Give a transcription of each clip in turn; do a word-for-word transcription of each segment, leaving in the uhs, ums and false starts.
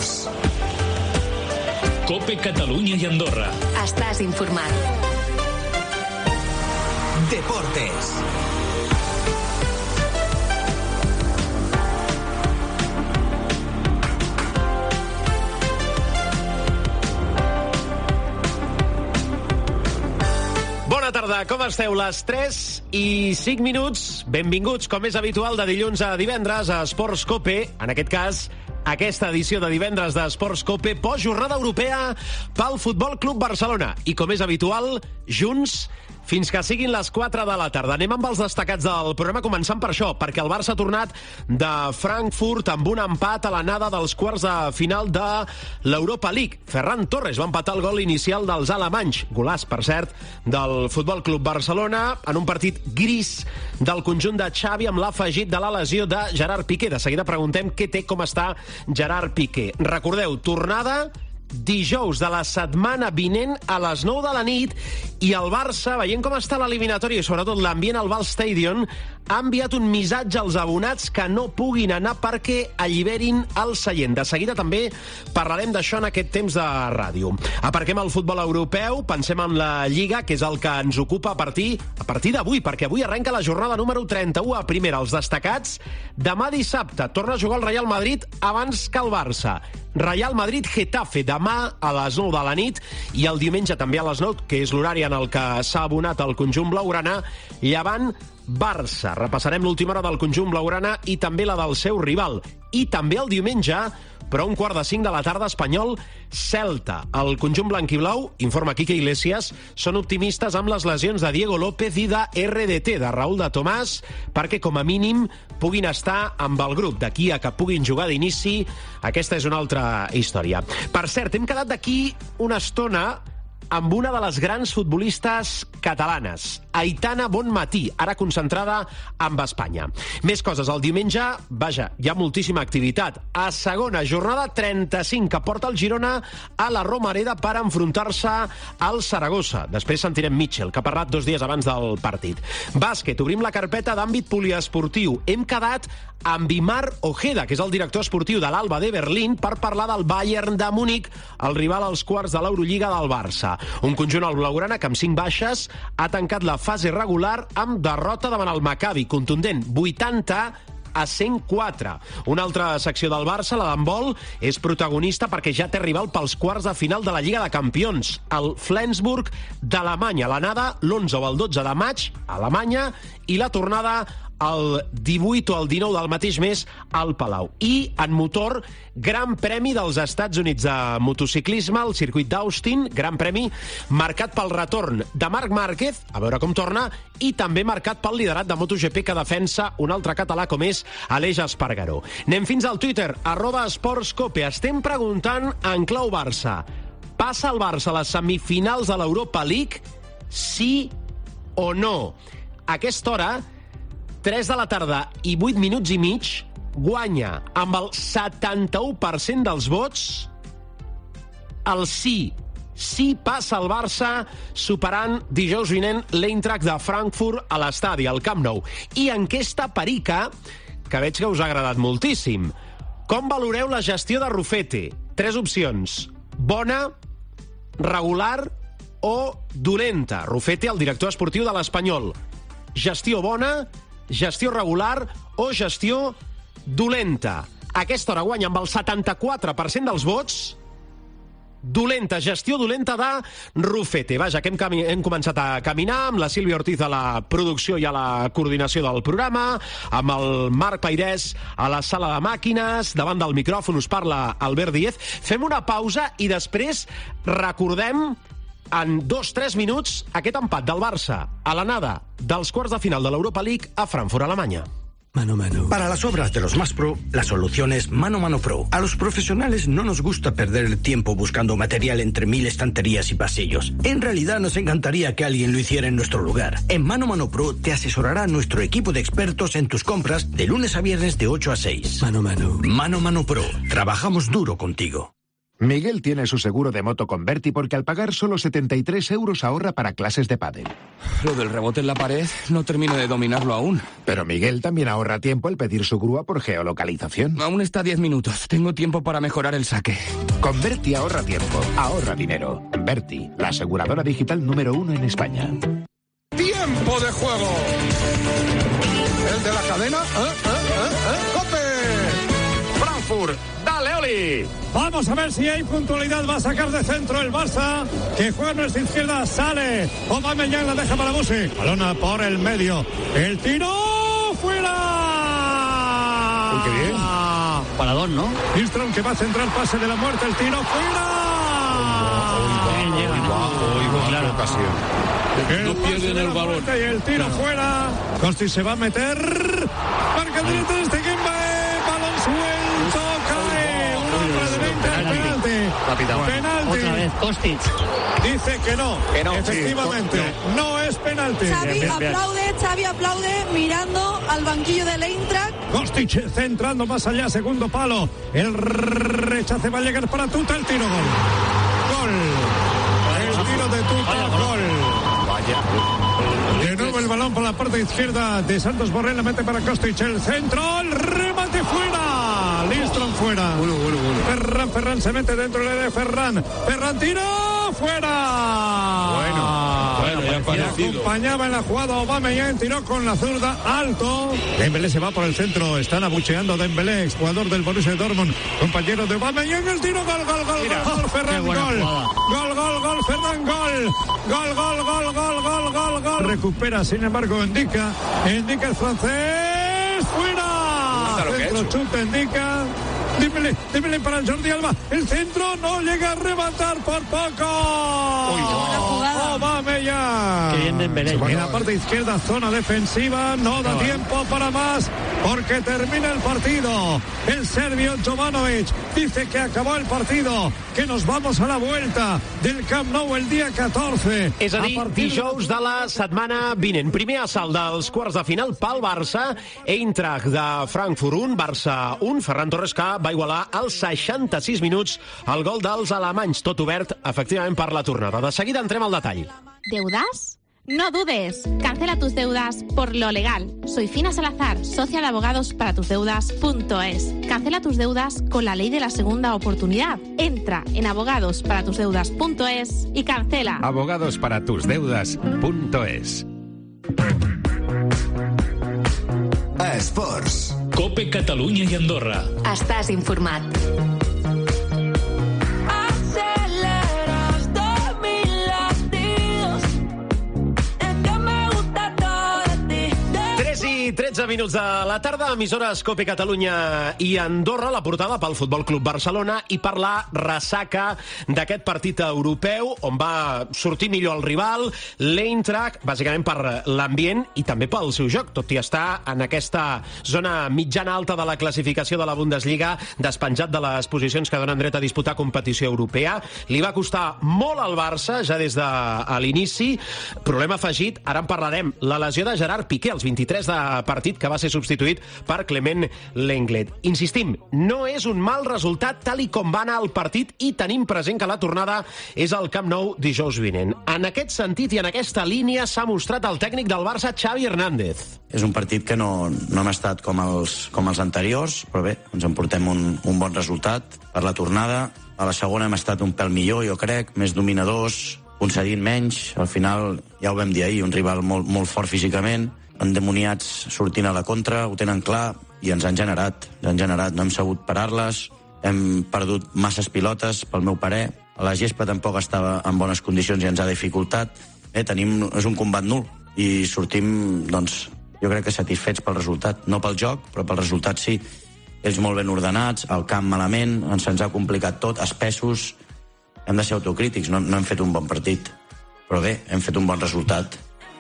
Esports. COPE Catalunya i Andorra. Estàs informat. Deportes. Bona tarda, com esteu? Les tres i cinc minuts. Benvinguts, com és habitual, de dilluns a divendres a Esports COPE. En aquest cas, aquesta edició de divendres d'Esports COPE, postjornada europea pel Futbol Club Barcelona. I com és habitual, junts fins que siguin les quatre de la tarda. Anem amb els destacats del programa, començant per això, perquè el Barça ha tornat de Frankfurt amb un empat a l'anada dels quarts de final de l'Europa League. Ferran Torres va empatar el gol inicial dels alemanys, golàs, per cert, del Futbol Club Barcelona, en un partit gris del conjunt de Xavi amb l'afegit de la lesió de Gerard Piqué. De seguida preguntem què té, com està Gerard Piqué. Recordeu, tornada dijous de la setmana vinent a les nou de la nit, i el Barça, veient com està l'eliminatòria i sobretot l'ambient al Val Stadium, ha enviat un missatge als abonats que no puguin anar perquè alliberin el seient. De seguida també parlarem d'això en aquest temps de ràdio. Aparquem el futbol europeu, pensem en la Lliga, que és el que ens ocupa a partir a partir d'avui, perquè avui arrenca la jornada número trenta-u a primera. Els destacats, demà dissabte torna a jugar el Real Madrid abans que el Barça. Real Madrid-Getafe demà a les nou de la nit, i el diumenge també a les nou, que és l'horari en el que s'ha abonat el conjunt blaugrana, Llevant-Barça. Repassarem l'última hora del conjunt blaugrana i també la del seu rival. I també el diumenge, però a un quart de cinc de la tarda, Espanyol-Celta. El conjunt blanquiblau, informa Quique Iglesias, són optimistes amb les lesions de Diego López i de R D T, de Raúl de Tomàs, perquè com a mínim puguin estar amb el grup. D'aquí a que puguin jugar d'inici, aquesta és una altra història. Per cert, hem quedat d'aquí una estona amb una de les grans futbolistes catalanes, Aitana Bonmatí, ara concentrada amb Espanya. Més coses, el diumenge, vaja, hi ha moltíssima activitat. A segona jornada, trenta-cinc, que porta el Girona a la Romareda per enfrontar-se al Saragossa. Després sentirem Mitchell, que ha parlat dos dies abans del partit. Bàsquet, obrim la carpeta d'àmbit poliesportiu. Hem quedat amb Imar Ojeda, que és el director esportiu de l'Alba de Berlín, per parlar del Bayern de Múnich, el rival als quarts de l'Eurolliga del Barça. Un conjunt al blaugrana que amb cinc baixes ha tancat la fase regular amb derrota davant el Maccabi, contundent, vuitanta a cent quatre. Una altra secció del Barça, la d'handbol, és protagonista perquè ja té rival pels quarts de final de la Lliga de Campions, el Flensburg d'Alemanya. L'anada l'onze o el dotze de maig a Alemanya i la tornada el divuit o el dinou del mateix mes al Palau. I en motor, Gran Premi dels Estats Units de motociclisme, el circuit d'Austin, Gran Premi marcat pel retorn de Marc Márquez, a veure com torna, i també marcat pel liderat de MotoGP que defensa un altre català com és Aleix Espargaró. Anem fins al Twitter, arroba esportscope. Estem preguntant en clau Barça. Passa el Barça a les semifinals de l'Europa League? Sí o no? A aquesta hora, tres de la tarda i vuit minuts i mig, guanya amb el setanta-u per cent dels vots el sí. Sí passa el Barça, superant dijous vinent l'Eintracht de Frankfurt a l'estadi, al Camp Nou. I enquesta perica, que veig que us ha agradat moltíssim. Com valoreu la gestió de Rufete? Tres opcions: bona, regular o dolenta. Rufete, el director esportiu de l'Espanyol. Gestió bona, gestió regular o gestió dolenta. A aquesta hora guanya amb el setanta-quatre per cent dels vots dolenta, gestió dolenta de Rufete. Vaja, que hem, cami- hem començat a caminar amb la Sílvia Ortiz a la producció i a la coordinació del programa, amb el Marc Pairès a la sala de màquines, davant del micròfon us parla Albert Díez. Fem una pausa i després recordem en dos o tres minuts aquest empat del Barça a l'anada dels quarts de final de l'Europa League a Frankfurt, Alemanya. Mano Mano. Para las obras de los más pro, la solución es Mano Mano Pro. A los profesionales no nos gusta perder el tiempo buscando material entre mil estanterías y pasillos. En realidad nos encantaría que alguien lo hiciera en nuestro lugar. En Mano Mano Pro te asesorará nuestro equipo de expertos en tus compras de lunes a viernes de ocho a seis. Mano Mano. Mano Mano Pro. Trabajamos duro contigo. Miguel tiene su seguro de moto con Berti porque al pagar solo setenta y tres euros ahorra para clases de pádel. Lo del rebote en la pared no termino de dominarlo aún. Pero Miguel también ahorra tiempo al pedir su grúa por geolocalización. Aún está a diez minutos. Tengo tiempo para mejorar el saque. Con Berti ahorra tiempo, ahorra dinero. Berti, la aseguradora digital número uno en España. ¡Tiempo de juego! ¿El de la cadena? ¿Eh? ¿Eh? ¿Eh? ¿Eh? ¡Cope! Frankfurt, dale, Oli. Vamos a ver si hay puntualidad. Va a sacar de centro el Barça, que juega a nuestra izquierda, sale. Aubameyang la deja para Busi. Balona por el medio. El tiro fuera. Uy, qué bien. Paradón, ¿no? Lindström que va a centrar pase de la muerte. El tiro fuera. Claro. Ocasión. El no pierden el balón. Y el tiro claro. fuera. Costi se va a meter. Marca el directo de este balón suelto. Cae. Un hombre de veinte. Penalti. Penalti. Otra vez, Kostic. Dice que no. Que no. Efectivamente. Sí, no. no es penalti. Xavi bien, bien, bien. aplaude, Xavi aplaude mirando al banquillo del Eintracht. Kostic centrando más allá. Segundo palo. El rechace va a llegar para Tuta. El tiro gol. Gol. El tiro de Tuta. Gol. De nuevo el balón por la parte izquierda de Santos Borrell, la mete para Kostic, el centro, el remate fuera, Lindström fuera. Bueno, bueno, bueno. Ferran, Ferran se mete dentro del área de Ferran, Ferran tira fuera. Bueno, bueno, ya parecido. Acompañaba en la jugada Aubameyang, tiró con la zurda, alto. Dembélé se va por el centro, están abucheando Dembélé, exjugador del Borussia Dortmund, compañero de Aubameyang, el tiro, gol, gol, gol, Mira, gol, Ferran, gol. Gol, gol, gol, Ferran, gol. Gol, gol, gol, gol, gol, gol, gol. Recupera, sin embargo, indica, indica el francés, fuera. Centro, chute, indica. Dembélé, Dembélé para el Jordi Alba. El centro no llega a rematar por poco. Uy, no. Aubameyang. Qué bien Dembélé. En la parte izquierda, zona defensiva. No da tiempo para más porque termina el partido. El serbio Jovanovic dice que acabó el partido, que nos vamos a la vuelta del Camp Nou el dia catorze. És a dir, a dijous de la setmana vinent. Primer assalt dels quarts de final pel Barça. Eintracht de Frankfurt un, Barça un. Ferran Torres que va igualar als seixanta-sis minuts el gol dels alemanys. Tot obert, efectivament, per la tornada. De seguida entrem al detall. ¿Deudas? No dudes, cancela tus deudas por lo legal. Soy Fina Salazar, socia de abogados para tus deudas punto es. Cancela tus deudas con la ley de la segunda oportunidad. Entra en abogados para tus deudas punto es y cancela. abogados para tus deudas punto es. Esports. Cope Catalunya i Andorra. Estàs informat. tretze minuts de la tarda, emissores Cope Catalunya i Andorra, la portada pel Futbol Club Barcelona i per la ressaca d'aquest partit europeu on va sortir millor el rival, l'Eintracht, bàsicament per l'ambient i també pel seu joc, tot i estar en aquesta zona mitjana alta de la classificació de la Bundesliga, despenjat de les posicions que donen dret a disputar competició europea. Li va costar molt al Barça, ja des de l'inici. Problema afegit, ara en parlarem, la lesió de Gerard Piqué, als vint-i-tres de partit, que va ser substituït per Clement Lenglet. Insistim, no és un mal resultat tal i com va anar el partit i tenim present que la tornada és al Camp Nou dijous vinent. En aquest sentit i en aquesta línia s'ha mostrat el tècnic del Barça, Xavi Hernández. És un partit que no, no hem estat com els, com els anteriors, però bé, ens en portem un, un bon resultat per la tornada. A la segona hem estat un pèl millor, jo crec, més dominadors, concedint menys. Al final, ja ho vam dir ahir, un rival molt, molt fort físicament, endemoniats sortint a la contra, ho tenen clar, i ens han generat, ens han generat, no hem sabut parar-les, hem perdut masses pilotes, pel meu parer, la gespa tampoc estava en bones condicions i ens ha dificultat, eh, tenim, és un combat nul, i sortim, doncs, jo crec que satisfets pel resultat, no pel joc, però pel resultat sí, ells molt ben ordenats, el camp malament, ens se'ns ha complicat tot, espessos, hem de ser autocrítics, no, no hem fet un bon partit, però bé, hem fet un bon resultat.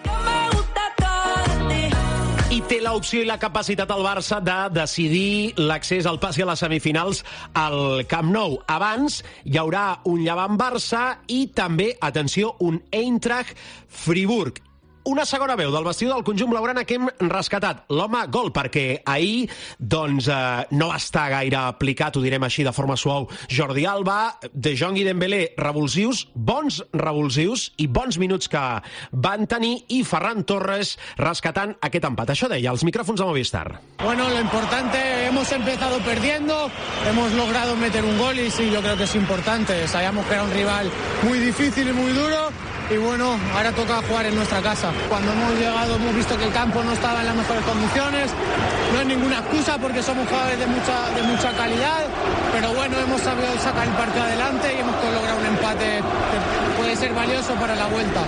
I té l'opció i la capacitat al Barça de decidir l'accés al pas i a les semifinals al Camp Nou. Abans hi haurà un Llevant Barça i també, atenció, un Eintracht Friburg. una segona veu del vestidor del conjunt blaugrana que hem rescatat. L'home gol, perquè ahir doncs, eh, no va estar gaire aplicat, ho direm així de forma suau, Jordi Alba. De Jong i Dembélé, revulsius, bons revulsius i bons minuts que van tenir, i Ferran Torres rescatant aquest empat. Això deia als micròfons de Movistar. Bueno, lo importante, hemos empezado perdiendo, hemos logrado meter un gol y sí, yo creo que es importante. Sabíamos que era un rival muy difícil y muy duro. Y bueno, ahora toca jugar en nuestra casa. Cuando hemos llegado hemos visto que el campo no estaba en las mejores condiciones. No es ninguna excusa porque somos jugadores de mucha, de mucha calidad. Pero bueno, hemos sabido sacar el partido adelante y hemos logrado un empate que puede ser valioso para la vuelta.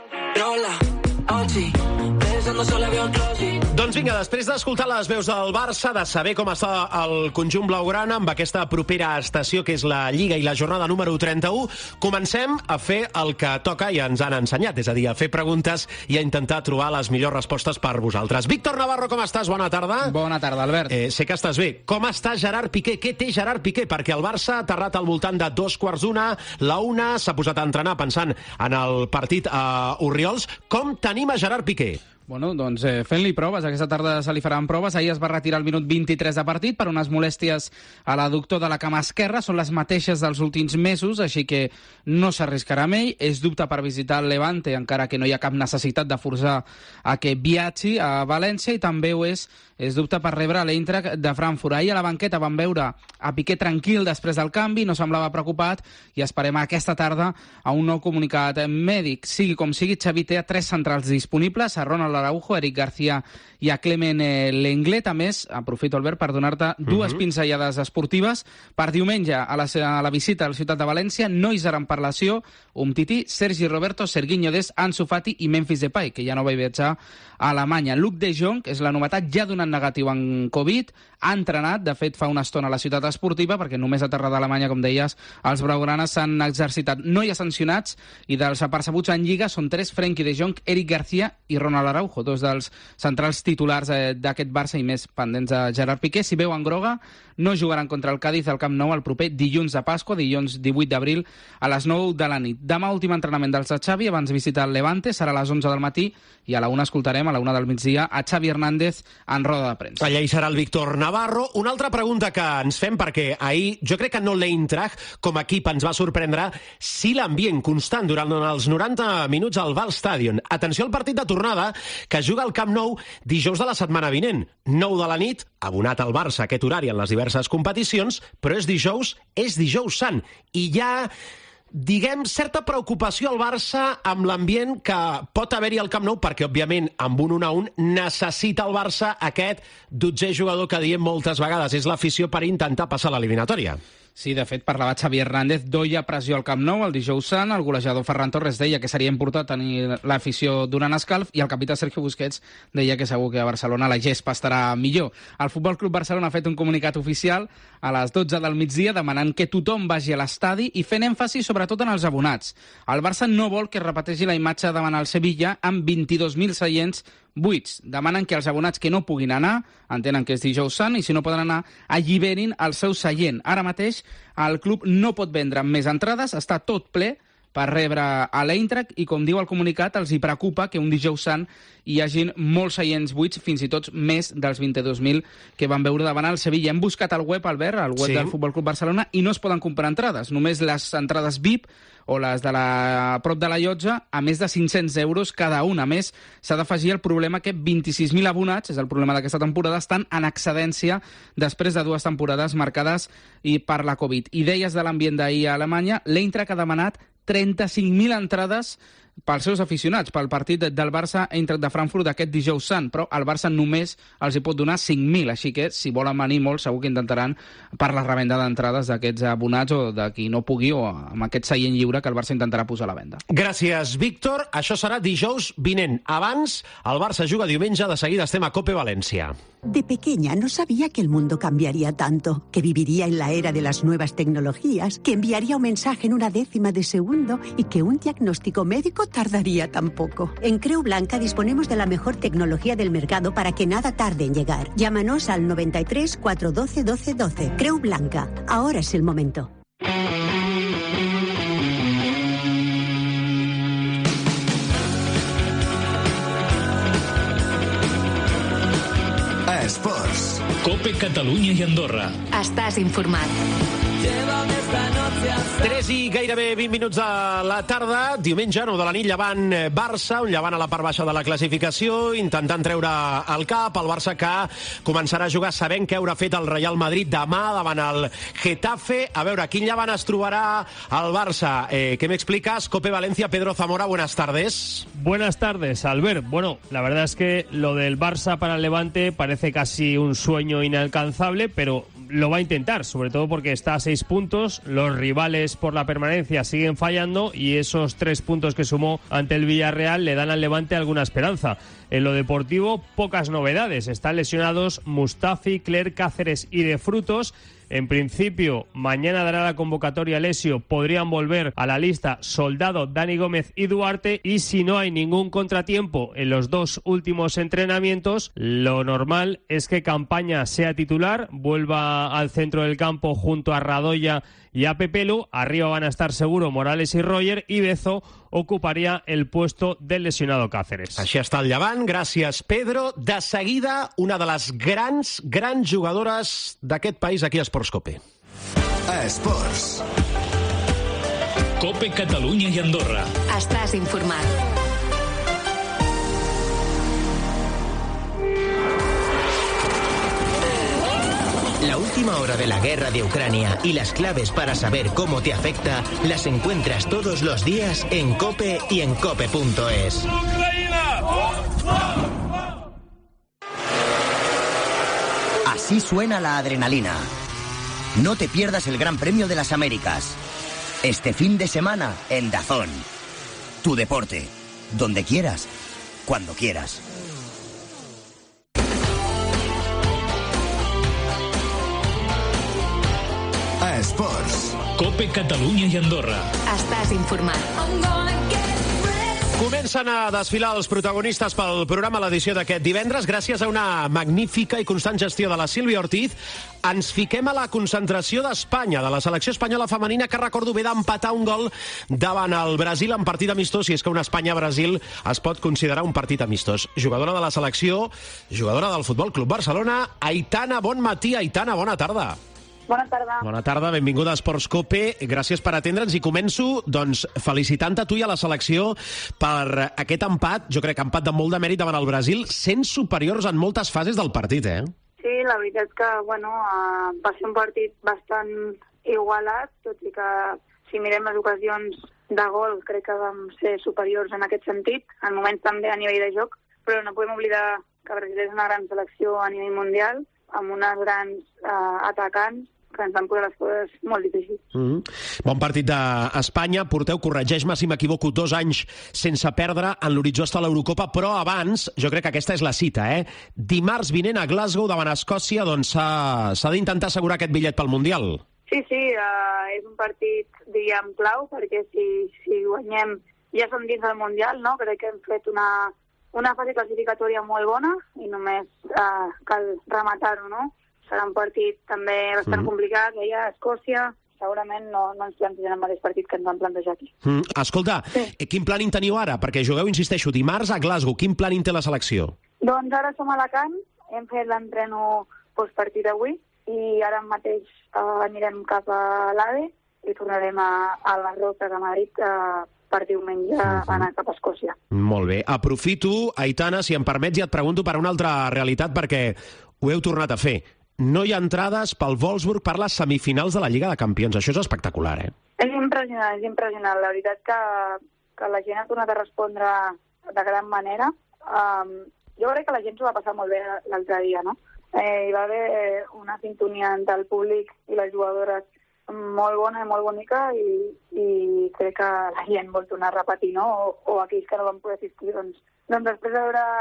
Doncs vinga, després d'escoltar les veus del Barça, de saber com està el conjunt blaugrana amb aquesta propera estació que és la Lliga i la jornada número trenta-u, comencem a fer el que toca i ens han ensenyat, és a dir, a fer preguntes i a intentar trobar les millors respostes per vosaltres. Víctor Navarro, com estàs? Bona tarda. Bona tarda, Albert. Eh, sé que estàs bé. Com està Gerard Piqué? Què té Gerard Piqué? Perquè el Barça ha aterrat al voltant de dos quarts d'una, la una s'ha posat a entrenar pensant en el partit a Oriols. Com tenim a Gerard Piqué? Bueno, doncs eh, fent-li proves. Aquesta tarda se li faran proves. Ahir es va retirar al minut vint-i-tres de partit per unes molèsties a l'adductor de la cama esquerra. Són les mateixes dels últims mesos, així que no s'arriscarà amb ell. És dubte per visitar el Levante, encara que no hi ha cap necessitat de forçar a que viatgi a València, i també ho és, és dubte per rebre l'Eintracht de Frankfurt. Ahir a la banqueta vam veure a Piqué tranquil després del canvi, no semblava preocupat, i esperem aquesta tarda a un nou comunicat mèdic. Sigui com sigui, Xavi té tres centrals disponibles, a Ronald Araujo, Eric García i a Clement Lenglet. A més, aprofito, Albert, per donar-te dues uh -huh. pinzellades esportives. Per diumenge, a la, a la visita a la ciutat de València, no hi seran per lesió Umtiti, Sergi Roberto, Serginho Dest, Ansu Fati i Memphis Depay, que ja no va viatjar a Alemanya. Luc de Jong, és la novetat, ja donat negatiu en Covid, ha entrenat, de fet, fa una estona a la ciutat esportiva, perquè només a terra d'Alemanya, com deies, els blaugranes s'han exercitat. No hi ha sancionats, i dels apercebuts en Lliga són tres: Frenkie de Jong, Eric García i Ronald Araujo, dos dels centrals titulars eh, d'aquest Barça i més pendents de Gerard Piqué. Si veuen groga, no jugaran contra el Cádiz al Camp Nou el proper dilluns de Pasqua, dilluns divuit d'abril, a les nou de la nit. Demà, últim entrenament dels de Xavi, abans visita el Levante, serà a les onze del matí, i a la una escoltarem, a la una del migdia, a Xavi Hernández en roda de premsa. Allà hi serà el Víctor Navarro. Una altra pregunta que ens fem, perquè ahir jo crec que no l'Eintracht com a equip ens va sorprendre, si l'ambient constant durant els noranta minuts al Waldstadion. Atenció al partit de tornada, que juga al Camp Nou dijous de la setmana vinent, nou de la nit, abonat al Barça aquest horari en les diverses competicions, però és dijous, és dijous sant, i ja, diguem, certa preocupació al Barça amb l'ambient que pot haver-hi al Camp Nou, perquè, òbviament, amb un un a un necessita el Barça aquest dotzè jugador que diem moltes vegades, és l'afició per intentar passar l'eliminatòria. Sí, de fet, parlava Xavi Hernández, doia pressió al Camp Nou el dijous sant, el golejador Ferran Torres deia que seria important tenir l'afició donant escalf, i el capità Sergio Busquets deia que segur que a Barcelona la gespa estarà millor. El Futbol Club Barcelona ha fet un comunicat oficial a les dotze del migdia demanant que tothom vagi a l'estadi i fent èmfasi sobretot en els abonats. El Barça no vol que es repeteixi la imatge davant el Sevilla amb vint-i-dos mil seients buits. Demanen que els abonats que no puguin anar, entenen que és dijous sant, i si no poden anar, alliberin el seu seient. Ara mateix el club no pot vendre més entrades, està tot ple per rebre a l'Eintracht, i com diu el comunicat, els hi preocupa que un dijous sant hi hagin molts seients buits, fins i tot més dels vint-i-dos mil que van veure davant el Sevilla. Hem buscat al web, Albert, al web sí. del Futbol Club Barcelona, i no es poden comprar entrades. Només les entrades V I P o les de la a prop de la llotja, a més de cinc-cents euros cada una. A més, s'ha d'afegir el problema que vint-i-sis mil abonats, és el problema d'aquesta temporada, estan en excedència després de dues temporades marcades i per la Covid. I deies de l'ambient d'ahir a Alemanya, l'Eintracht ha demanat trenta-cinc mil entrades pels seus aficionats, pel partit del Barça Eintracht de Frankfurt d'aquest dijous sant, però el Barça només els hi pot donar cinc mil, així que si volen venir molt segur que intentaran per la revenda d'entrades d'aquests abonats o de qui no pugui, o amb aquest seient lliure que el Barça intentarà posar a la venda. Gràcies, Víctor. Això serà dijous vinent. Abans, el Barça juga diumenge, de seguida estem a Cope València. De pequeña no sabía que el mundo cambiaría tanto, que viviría en la era de las nuevas tecnologías, que enviaría un mensaje en una décima de segundo y que un diagnóstico médico tardaría tan poco. En Creu Blanca disponemos de la mejor tecnología del mercado para que nada tarde en llegar. Llámanos al noventa y tres, cuatrocientos doce, doce doce. Creu Blanca. Ahora es el momento. Esports. COPE Catalunya i Andorra. Estàs informat. tres i gairebé vint minuts de la tarda, diumenge, nou de la nit, Llevant Barça, un Llevant a la part baixa de la classificació, intentant treure el cap, el Barça que començarà a jugar sabent què haurà fet el Real Madrid demà davant el Getafe. A veure, quin Llevant es trobarà el Barça? Eh, ¿Qué me explicas? Cope Valencia, Pedro Zamora, buenas tardes. Buenas tardes, Albert. Bueno, la verdad es que lo del Barça para el Levante parece casi un sueño inalcanzable, pero lo va a intentar, sobre todo porque está a seis puntos, los rivales por la permanencia siguen fallando y esos tres puntos que sumó ante el Villarreal le dan al Levante alguna esperanza. En lo deportivo, pocas novedades. Están lesionados Mustafi, Clerc, Cáceres y De Frutos. En principio, mañana dará la convocatoria Lesio. Podrían volver a la lista Soldado, Dani Gómez y Duarte. Y si no hay ningún contratiempo en los dos últimos entrenamientos, lo normal es que Campaña sea titular, vuelva al centro del campo junto a Radoya y a Pepelu. Arriba van a estar seguro Morales y Roger, y Bezo ocuparia el puesto del lesionado Cáceres. Així està el Llevant, gràcies Pedro. De seguida, una de les grans, grans jugadores d'aquest país aquí a Esports Cope. Esports. COPE Catalunya i Andorra. Estàs informat. La última hora de la guerra de Ucrania y las claves para saber cómo te afecta las encuentras todos los días en COPE y en cope punto es. Así suena la adrenalina. No te pierdas el Gran Premio de las Américas. Este fin de semana en DAZN. Tu deporte. Donde quieras. Cuando quieras. Esports. COPE Catalunya i Andorra. Estàs informat. Comencen a desfilar els protagonistes pel programa a l'edició d'aquest divendres. Gràcies a una magnífica i constant gestió de la Sílvia Ortiz, ens fiquem a la concentració d'Espanya, de la selecció espanyola femenina, que recordo bé d'empatar un gol davant el Brasil en partit amistós, i és que un Espanya-Brasil es pot considerar un partit amistós. Jugadora de la selecció, jugadora del Futbol Club Barcelona, Aitana, bon matí. Aitana, bona tarda. Bona tarda. Bona tarda, benvinguda a Esports Cope. Gràcies per atendre'ns i començo doncs, felicitant a tu i a la selecció per aquest empat, jo crec que empat de molt de mèrit davant el Brasil, sent superiors en moltes fases del partit, eh? Sí, la veritat és que bueno, uh, va ser un partit bastant igualat, tot i que si mirem les ocasions de gol crec que vam ser superiors en aquest sentit, en moments també a nivell de joc, però no podem oblidar que Brasil és una gran selecció a nivell mundial, amb unes grans uh, atacants que ens van posar les coses molt difícils. Mm-hmm. Bon partit d'Espanya. Porteu, corregeix-me si m'equivoco, dos anys sense perdre. En l'horitzó està l'Eurocopa, però abans, jo crec que aquesta és la cita, eh? Dimarts vinent a Glasgow, davant Escòcia, doncs s'ha d'intentar assegurar aquest bitllet pel Mundial. Sí, sí, uh, és un partit, diríem, clau, perquè si, si guanyem ja som dins del Mundial, no? Crec que hem fet una, una fase classificatòria molt bona i només uh, cal rematar-ho, no? Serà un partit també bastant mm. complicat, deia Escòcia, segurament no, no ens plantegem el mateix partit que ens van plantejar aquí. Mm. Escolta, sí. Quin planning teniu ara? Perquè jugueu, insisteixo, dimarts a Glasgow. Quin planning té la selecció? Doncs ara som a Alacant, hem fet l'entreno postpartit avui i ara mateix uh, anirem cap a l'AVE i tornarem a, a les Roques de Madrid uh, per diumenge uh-huh. anar cap a Escòcia. Molt bé. Aprofito, Aitana, si em permets, i et pregunto per una altra realitat, perquè ho heu tornat a fer. No hi ha entrades pel Wolfsburg per les semifinals de la Lliga de Campions. Això és espectacular, eh? És impressionant, és impressionant. La veritat que, que la gent ha tornat a respondre de gran manera. Um, jo crec que la gent s'ho va passar molt bé l'altre dia, no? Eh, hi va haver una sintonia entre el públic i les jugadores molt bona i molt bonica i, i crec que la gent vol tornar a repetir, no? O, o aquells que no van poder assistir, doncs, doncs després de veure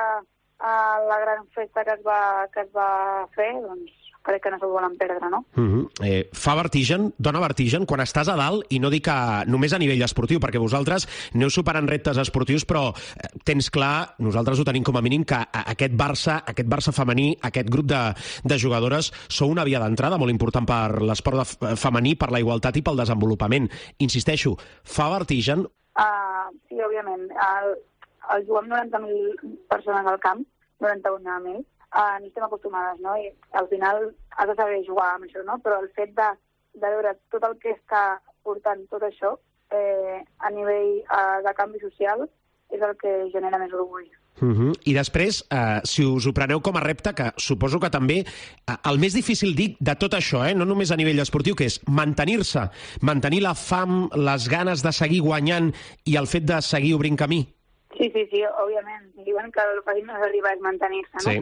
uh, la gran festa que es va, que es va fer, doncs crec que no s'ho volen perdre, no? Uh-huh. eh, fa vertigen, dona vertigen, quan estàs a dalt, i no dic que només a nivell esportiu, perquè vosaltres aneu superant reptes esportius, però eh, tens clar, nosaltres ho tenim com a mínim, que aquest Barça, aquest Barça femení, aquest grup de, de jugadores, sou una via d'entrada molt important per l'esport femení, per la igualtat i pel desenvolupament. Insisteixo, fa vertigen? Uh, sí, òbviament. El, el juguem noranta mil persones al camp, noranta-un mil. uh, no estem acostumades, no? I al final has de saber jugar amb això, no? Però el fet de, de veure tot el que està portant tot això eh, a nivell uh, de canvi social és el que genera més orgull. Uh-huh. I després, eh, si us ho preneu com a repte, que suposo que també eh, el més difícil, dic, de tot això, eh, no només a nivell esportiu, que és mantenir-se, mantenir la fam, les ganes de seguir guanyant i el fet de seguir obrint camí. Sí, sí, sí, òbviament. Diuen que el fàcil no és arribar, és mantenir-se, no? Sí.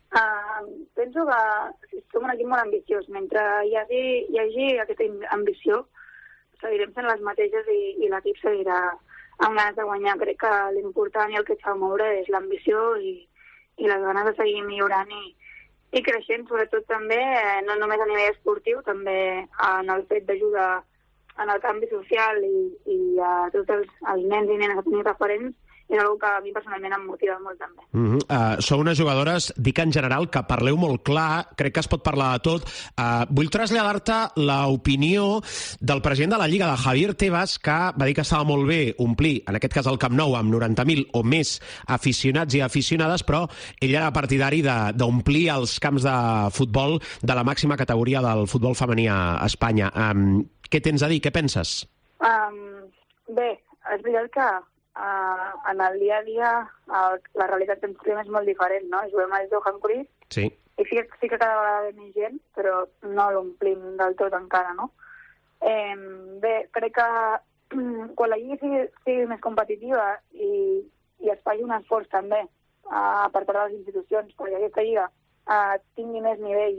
Uh, penso que som un equip molt ambiciós. Mentre hi hagi, hi hagi aquesta ambició, seguirem sent les mateixes i, i l'equip seguirà amb ganes de guanyar. Crec que l'important i el que s'ha de moure és l'ambició i, i les ganes de seguir millorant i, i creixent, sobretot també, eh, no només a nivell esportiu, també en el fet d'ajudar en el canvi social i, i a tots els, els nens i nenes a tenir referents, és una que a mi personalment em motiva molt també. Uh -huh. uh, sou unes jugadores, dic en general, que parleu molt clar, crec que es pot parlar de tot. Uh, vull traslladar-te l'opinió del president de la Lliga, de Javier Tebas, que va dir que estava molt bé omplir, en aquest cas el Camp Nou, amb noranta mil o més aficionats i aficionades, però ell era partidari d'omplir els camps de futbol de la màxima categoria del futbol femení a Espanya. Um, què tens a dir? Què penses? Um, bé, és veritat que Uh, en el dia a dia uh, la realitat que ens trobem és molt diferent, no? Juguem al Johan Cruyff sí. i sí, sí que cada vegada ve més gent, però no l'omplim del tot encara, no? Eh, bé, crec que quan la lliga sigui, sigui més competitiva i, i es faci un esforç també uh, per part de les institucions perquè aquesta lliga uh, tingui més nivell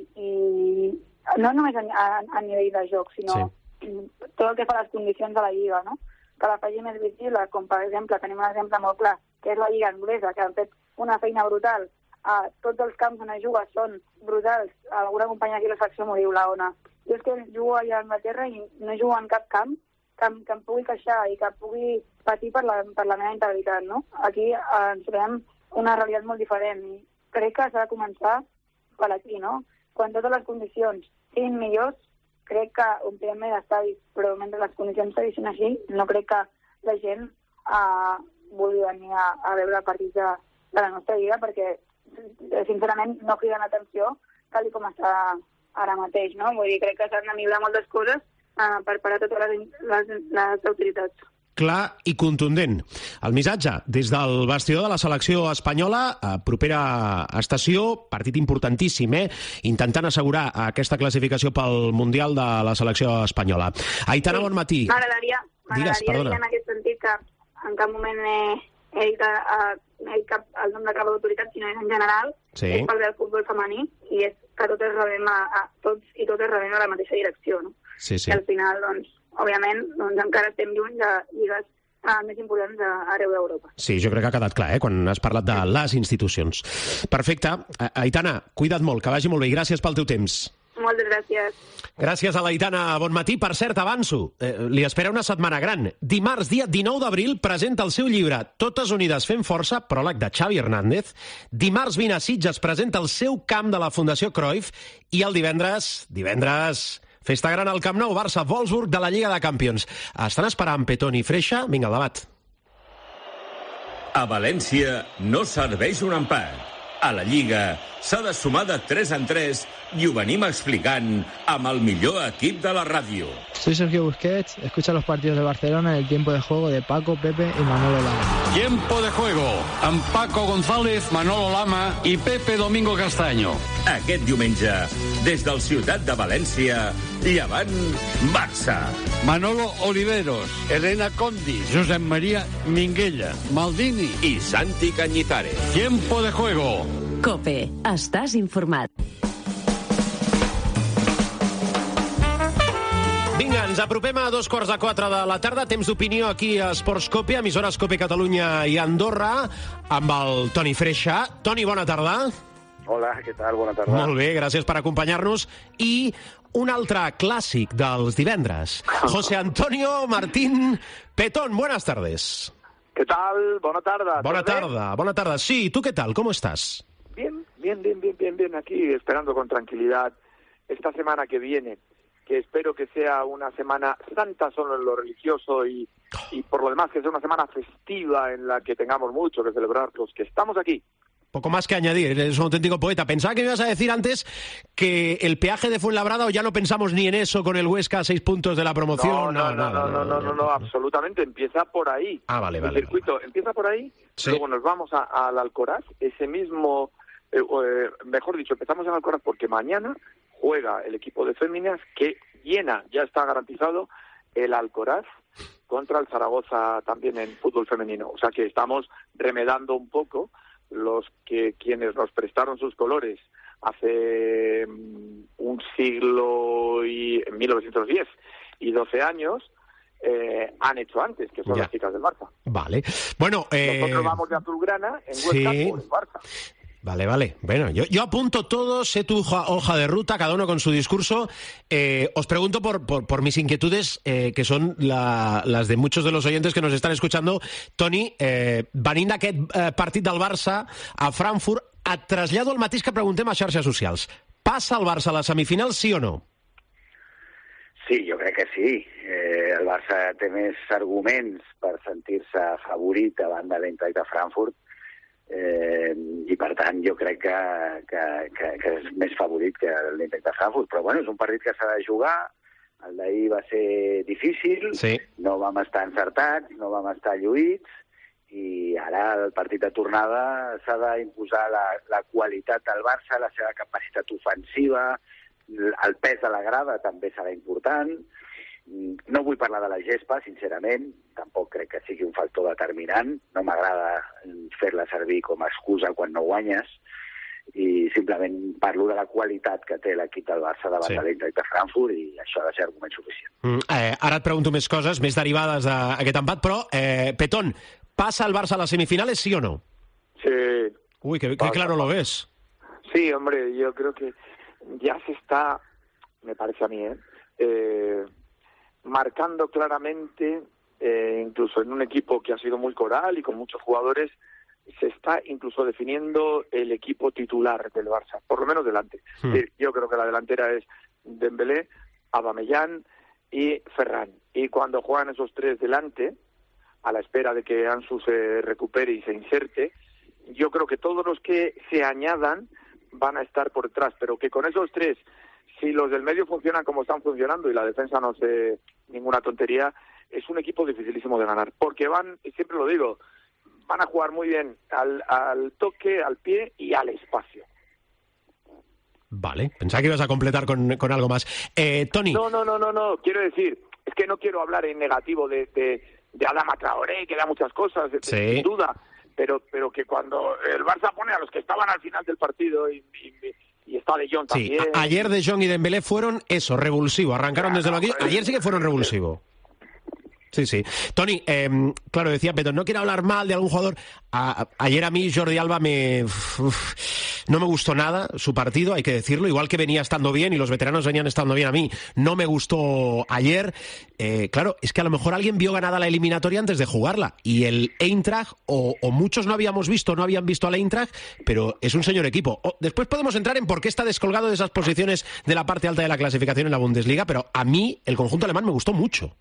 i no només a, a, a nivell de joc, sinó sí. tot el que fa les condicions de la lliga, no? Que la faci més visible, com per exemple, tenim un exemple molt clar, que és la Lliga Anglesa, que han fet una feina brutal. Uh, tots els camps on es juga són brutals. Alguna companya aquí a la secció m'ho diu, la Ona. Jo és que jugo allà a Anglaterra i no jugo en cap camp que, que em pugui queixar i que pugui patir per la, per la meva integritat, no? Aquí uh, ens trobem una realitat molt diferent i crec que s'ha de començar per aquí, no? Quan totes les condicions siguin millors, crec que omplirem més estadis, però mentre les condicions segueixin així, no crec que la gent uh, vulgui venir a, a veure partits de, de la nostra lliga, perquè, sincerament, no criden l'atenció tal com està ara mateix, no? Vull dir, crec que s'han de millorar moltes coses uh, per parar totes les, les, les autoritats. Clar i contundent. El missatge des del vestidor de la selecció espanyola, a propera estació, partit importantíssim, eh? Intentant assegurar aquesta classificació pel Mundial de la selecció espanyola. Aitana, sí. Bon matí. M'agradaria dir en aquest sentit que en cap moment he, he dit, uh, he dit cap, el nom de cap autoritat, sinó és en general, sí. És pel del futbol femení i és que totes rebem a, a tots i totes rebem a la mateixa direcció, no? Sí, sí. I al final, doncs, òbviament, doncs encara estem lluny de lligues uh, més importants arreu d'Europa. Sí, jo crec que ha quedat clar, eh, quan has parlat de les institucions. Perfecte. Aitana, cuida't molt, que vagi molt bé i gràcies pel teu temps. Moltes gràcies. Gràcies a l'Aitana, bon matí. Per cert, avanço, eh, li espera una setmana gran. Dimarts, dia dinou d'abril, presenta el seu llibre Totes unides fem força, pròleg de Xavi Hernández. Dimarts vint a Sitges presenta el seu camp de la Fundació Cruyff i el divendres, divendres... Festa gran al Camp Nou, Barça, Wolfsburg de la Lliga de Campions. Estan esperant Petón i Freixa? Vinga, al debat. A València no serveix un empat. A la Lliga s'ha de sumar de tres en tres i ho venim explicant amb el millor equip de la ràdio. Soy Sergio Busquets, escucha los partidos de Barcelona en el tiempo de juego de Paco, Pepe y Manolo Lama. Tiempo de juego amb Paco González, Manolo Lama i Pepe Domingo Castaño. Aquest diumenge, des del Ciutat de València, Llevant Barça. Manolo Oliveros, Elena Condi, Josep María Minguella, Maldini i Santi Cañizares. Tiempo de juego. COPE. Estàs informat. Vinga, ens apropem a dos quarts de quatre de la tarda. Temps d'opinió aquí a Esports Cope, emissores Cope Catalunya i Andorra, amb el Toni Freixa. Toni, bona tarda. Hola, què tal? Bona tarda. Molt bé, gràcies per acompanyar-nos. I un altre clàssic dels divendres. José Antonio Martín Petón, buenas tardes. ¿Qué tal? Bona tarda. Bona tarda, bona tarda. Sí, ¿tú qué tal? ¿Cómo estás? Bien, bien, bien, bien, bien, bien. Aquí esperando con tranquilidad esta semana que viene, que espero que sea una semana santa solo en lo religioso y, y por lo demás que sea una semana festiva en la que tengamos mucho que celebrar los que estamos aquí. Poco más que añadir, eres un auténtico poeta. Pensaba que me ibas a decir antes que el peaje de Fuenlabrada, o ya no pensamos ni en eso con el Huesca a seis puntos de la promoción. No, no, no, no, no, no, no, no, absolutamente, empieza por ahí. Ah, vale, vale. El circuito vale. empieza por ahí, sí. Luego nos vamos al Alcoraz, ese mismo, eh, eh, mejor dicho, empezamos en Alcoraz porque mañana juega el equipo de féminas que llena, ya está garantizado, el Alcoraz contra el Zaragoza también en fútbol femenino. O sea que estamos remedando un poco los que quienes nos prestaron sus colores hace un siglo y en mil novecientos diez y doce años eh, han hecho antes, que son ya. Las chicas del Barça. Vale. Bueno, eh... nosotros vamos de azulgrana en Huesca sí. por el Barça. Vale, vale. Bueno, yo, yo apunto todo, sé tu hoja, hoja de ruta, cada uno con su discurso. Eh, os pregunto por, por, por mis inquietudes, eh, que son la, las de muchos de los oyentes que nos están escuchando. Toni, eh, venint d'aquest eh, partit del Barça a Frankfurt, et trasllado el mateix que preguntem a xarxes socials. Passa el Barça a la semifinal, sí o no? Sí, jo crec que sí. Eh, el Barça té més arguments per sentir-se favorit davant de l'Eintracht de Frankfurt. Eh, i per tant jo crec que, que, que, que és més favorit que l'Eintracht de Frankfurt, però bueno, és un partit que s'ha de jugar. El d'ahir va ser difícil, sí. No vam estar encertats, no vam estar lluïts, i ara el partit de tornada s'ha d'imposar la, la qualitat del Barça, la seva capacitat ofensiva, el pes de la grada també serà important. No vull parlar de la gespa, sincerament, tampoc crec que sigui un factor determinant, no m'agrada fer-la servir com a excusa quan no guanyes, i simplement parlo de la qualitat que té l'equip del Barça davant sí. de l'Eintracht de Frankfurt, i això ha de ser argument suficient. Mm, eh, ara et pregunto més coses, més derivades d'aquest empat, però, eh, Petón, ¿pasa el Barça a las semifinales, sí o no? Sí. Uy, qué, qué claro lo ves. Sí, hombre, yo creo que ya se está, me parece a mí, eh, eh marcando claramente, eh, incluso en un equipo que ha sido muy coral y con muchos jugadores, se está incluso definiendo el equipo titular del Barça, por lo menos delante. Hmm. Sí, yo creo que la delantera es Dembélé, Aubameyang y Ferran. Y cuando juegan esos tres delante, a la espera de que Ansu se recupere y se inserte, yo creo que todos los que se añadan van a estar por detrás, pero que con esos tres, si los del medio funcionan como están funcionando y la defensa no hace ninguna tontería, es un equipo dificilísimo de ganar, porque van, y siempre lo digo, van a jugar muy bien al, al toque, al pie y al espacio. Vale, pensaba que ibas a completar con, con algo más. Eh, Toni. No, no, no, no, no, quiero decir, es que no quiero hablar en negativo de, de, de Adama Traoré, que da muchas cosas, de, sí. sin duda, pero, pero que cuando el Barça pone a los que estaban al final del partido y... y Y está De Jong también. Sí, ayer De Jong y Dembélé fueron eso, revulsivo. Arrancaron desde lo aquí. Ayer sí que fueron revulsivo. Sí, sí. Toni, eh, claro, decía Petón, no quiero hablar mal de algún jugador. A, ayer a mí Jordi Alba me... Uf, no me gustó nada su partido, hay que decirlo, igual que venía estando bien y los veteranos venían estando bien, a mí no me gustó ayer. Eh, claro, es que a lo mejor alguien vio ganada la eliminatoria antes de jugarla y el Eintracht, o, o muchos no habíamos visto, no habían visto al Eintracht, pero es un señor equipo. O, después podemos entrar en por qué está descolgado de esas posiciones de la parte alta de la clasificación en la Bundesliga, pero a mí el conjunto alemán me gustó mucho.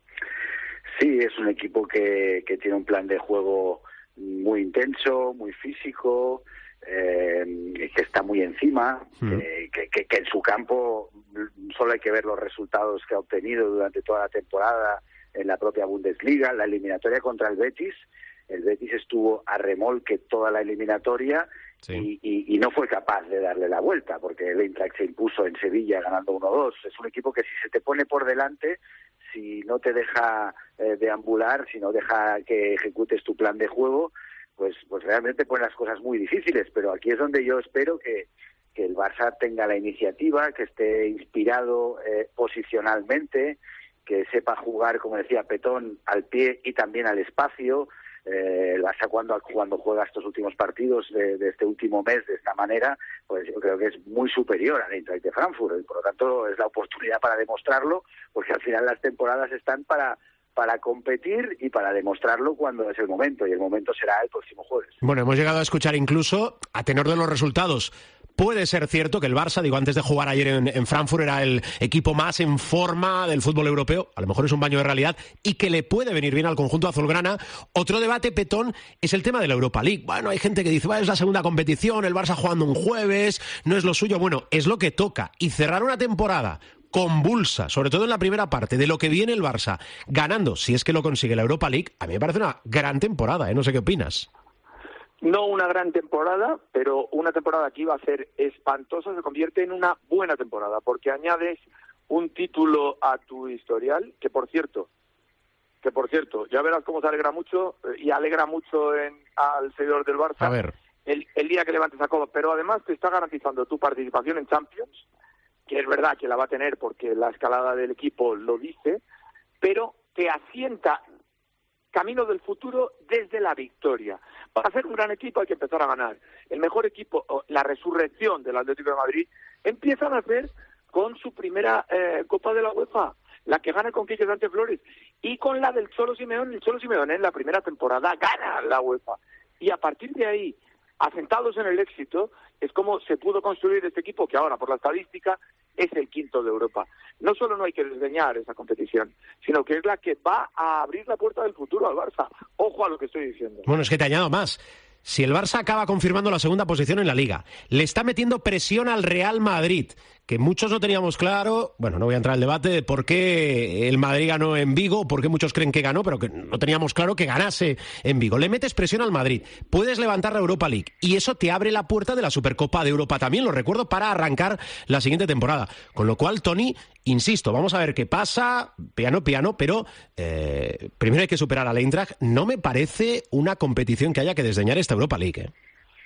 Sí, es un equipo que, que tiene un plan de juego muy intenso, muy físico, eh, que está muy encima, mm. eh, que, que, que en su campo solo hay que ver los resultados que ha obtenido durante toda la temporada en la propia Bundesliga. La eliminatoria contra el Betis, el Betis estuvo a remolque toda la eliminatoria sí. y, y, y no fue capaz de darle la vuelta, porque el Eintracht se impuso en Sevilla ganando uno dos. Es un equipo que si se te pone por delante, si no te deja eh, deambular, si no deja que ejecutes tu plan de juego, pues pues realmente ponen las cosas muy difíciles. Pero aquí es donde yo espero que, que el Barça tenga la iniciativa, que esté inspirado eh, posicionalmente, que sepa jugar, como decía Petón, al pie y también al espacio. Eh, el Barça cuando, cuando juega estos últimos partidos de, de este último mes de esta manera, pues yo creo que es muy superior al Eintracht de Frankfurt y por lo tanto es la oportunidad para demostrarlo, porque al final las temporadas están para para competir y para demostrarlo cuando es el momento, y el momento será el próximo jueves. Bueno, hemos llegado a escuchar incluso, a tenor de los resultados, puede ser cierto que el Barça, digo, antes de jugar ayer en, en Frankfurt, era el equipo más en forma del fútbol europeo, a lo mejor es un baño de realidad, y que le puede venir bien al conjunto azulgrana. Otro debate, Petón, es el tema de la Europa League. Bueno, hay gente que dice, bueno, es la segunda competición, el Barça jugando un jueves, no es lo suyo. Bueno, es lo que toca. Y cerrar una temporada convulsa, sobre todo en la primera parte, de lo que viene el Barça, ganando, si es que lo consigue, la Europa League, a mí me parece una gran temporada, ¿eh? No sé qué opinas. No una gran temporada, pero una temporada que iba a ser espantosa se convierte en una buena temporada, porque añades un título a tu historial, que por cierto, que por cierto, ya verás cómo se alegra mucho, y alegra mucho en, al seguidor del Barça, a ver. El, el día que levantes la copa, pero además te está garantizando tu participación en Champions, que es verdad que la va a tener porque la escalada del equipo lo dice, pero te asienta camino del futuro desde la victoria. Para ser un gran equipo hay que empezar a ganar. El mejor equipo, la resurrección del Atlético de Madrid, empieza a nacer con su primera eh, Copa de la UEFA, la que gana con Quique Sánchez Flores, y con la del Cholo Simeone. El Cholo Simeone en la primera temporada gana la UEFA. Y a partir de ahí, asentados en el éxito, es como se pudo construir este equipo que ahora, por la estadística, es el quinto de Europa. No solo no hay que desdeñar esa competición, sino que es la que va a abrir la puerta del futuro al Barça. Ojo a lo que estoy diciendo. Bueno, es que te añado más. Si el Barça acaba confirmando la segunda posición en la Liga, le está metiendo presión al Real Madrid, que muchos no teníamos claro, bueno, no voy a entrar al debate de por qué el Madrid ganó en Vigo, por qué muchos creen que ganó, pero que no teníamos claro que ganase en Vigo. Le metes presión al Madrid, puedes levantar la Europa League, y eso te abre la puerta de la Supercopa de Europa también, lo recuerdo, para arrancar la siguiente temporada. Con lo cual, Toni, insisto, vamos a ver qué pasa, piano, piano, pero eh, primero hay que superar al Eintracht. No me parece una competición que haya que desdeñar esta Europa League, ¿eh?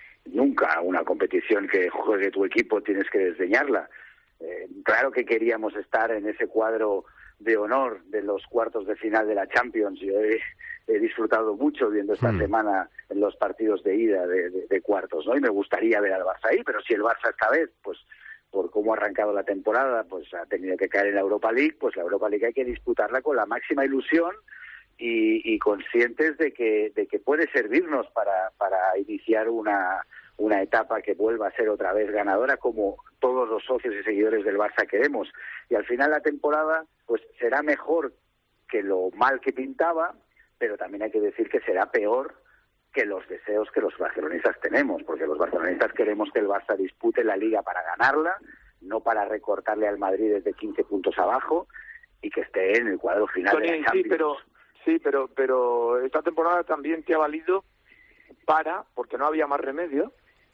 Nunca una competición que juegue tu equipo tienes que desdeñarla. Eh, claro que queríamos estar en ese cuadro de honor de los cuartos de final de la Champions. Yo he, he disfrutado mucho viendo esta mm. semana en los partidos de ida de, de, de cuartos, ¿no? Y me gustaría ver al Barça ahí, pero si el Barça esta vez, pues por cómo ha arrancado la temporada, pues ha tenido que caer en la Europa League, pues la Europa League hay que disputarla con la máxima ilusión y, y conscientes de que de que puede servirnos para para iniciar una una etapa que vuelva a ser otra vez ganadora, como todos los socios y seguidores del Barça queremos. Y al final la temporada pues será mejor que lo mal que pintaba, pero también hay que decir que será peor que los deseos que los barcelonistas tenemos, porque los barcelonistas queremos que el Barça dispute la Liga para ganarla, no para recortarle al Madrid desde quince puntos abajo, y que esté en el cuadro final Tony, de la Champions. Sí, pero, sí, pero, pero esta temporada también te ha valido para, porque no había más remedio,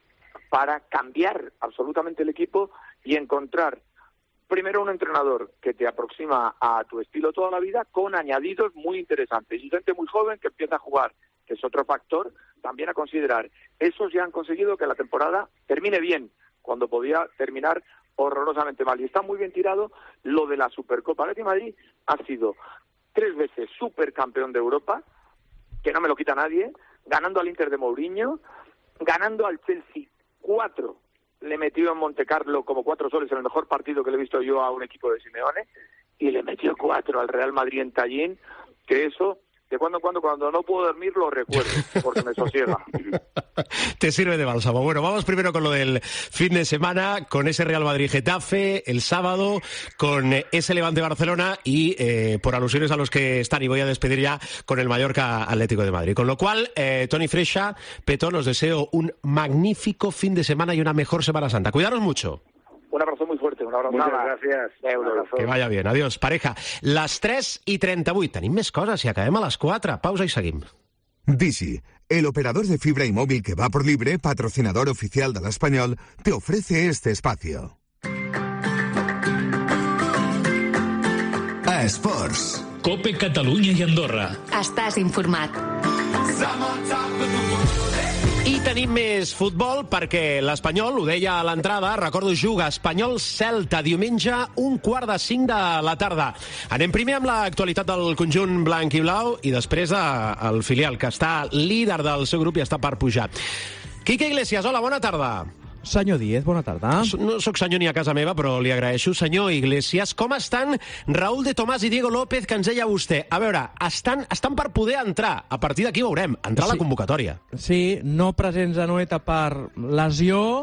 para cambiar absolutamente el equipo y encontrar primero un entrenador que te aproxima a tu estilo toda la vida, con añadidos muy interesantes, y gente muy joven que empieza a jugar, que es otro factor también a considerar. Esos ya han conseguido que la temporada termine bien, cuando podía terminar horrorosamente mal. Y está muy bien tirado lo de la Supercopa. El Atlético de Madrid ha sido tres veces supercampeón de Europa, que no me lo quita nadie, ganando al Inter de Mourinho, ganando al Chelsea cuatro, le metió en Montecarlo como cuatro soles en el mejor partido que le he visto yo a un equipo de Simeone, y le metió cuatro al Real Madrid en Tallín, que eso, de cuando en cuando, cuando no puedo dormir, lo recuerdo, porque me sosiega. Te sirve de bálsamo. Bueno, vamos primero con lo del fin de semana, con ese Real Madrid-Getafe, el sábado, con ese Levante-Barcelona y, eh, por alusiones a los que están, y voy a despedir ya con el Mallorca-Atlético de Madrid. Con lo cual, eh, Toni Freixa, Petón, os deseo un magnífico fin de semana y una mejor Semana Santa. Cuidaros mucho. Un abrazo muy fuerte, un abrazo. Muchas gracias. Un abrazo. Que vaya bien. Adiós, pareja. Les tres i trenta-vuit. Tenim més coses, si acabem a les quatre. Pausa i seguim. Digi, el operador de fibra y móvil que va por libre, patrocinador oficial del Español, te ofrece este espacio. A Esports. Cope Catalunya i Andorra. Estàs informat. I tenim més futbol perquè l'Espanyol, ho deia a l'entrada, recordo, juga Espanyol-Celta diumenge, un quart de cinc de la tarda. Anem primer amb l'actualitat del conjunt blanc i blau i després el filial, que està líder del seu grup i està per pujar. Quique Iglesias, hola, bona tarda. Senyor Díez, bona tarda. No soc senyor ni a casa meva, però li agraeixo. Senyor Iglesias, com estan Raúl de Tomàs i Diego López, que ens deia vostè? A veure, estan, estan per poder entrar. A partir d'aquí veurem, entrar sí. a la convocatòria. Sí, no presents a Noeta per lesió,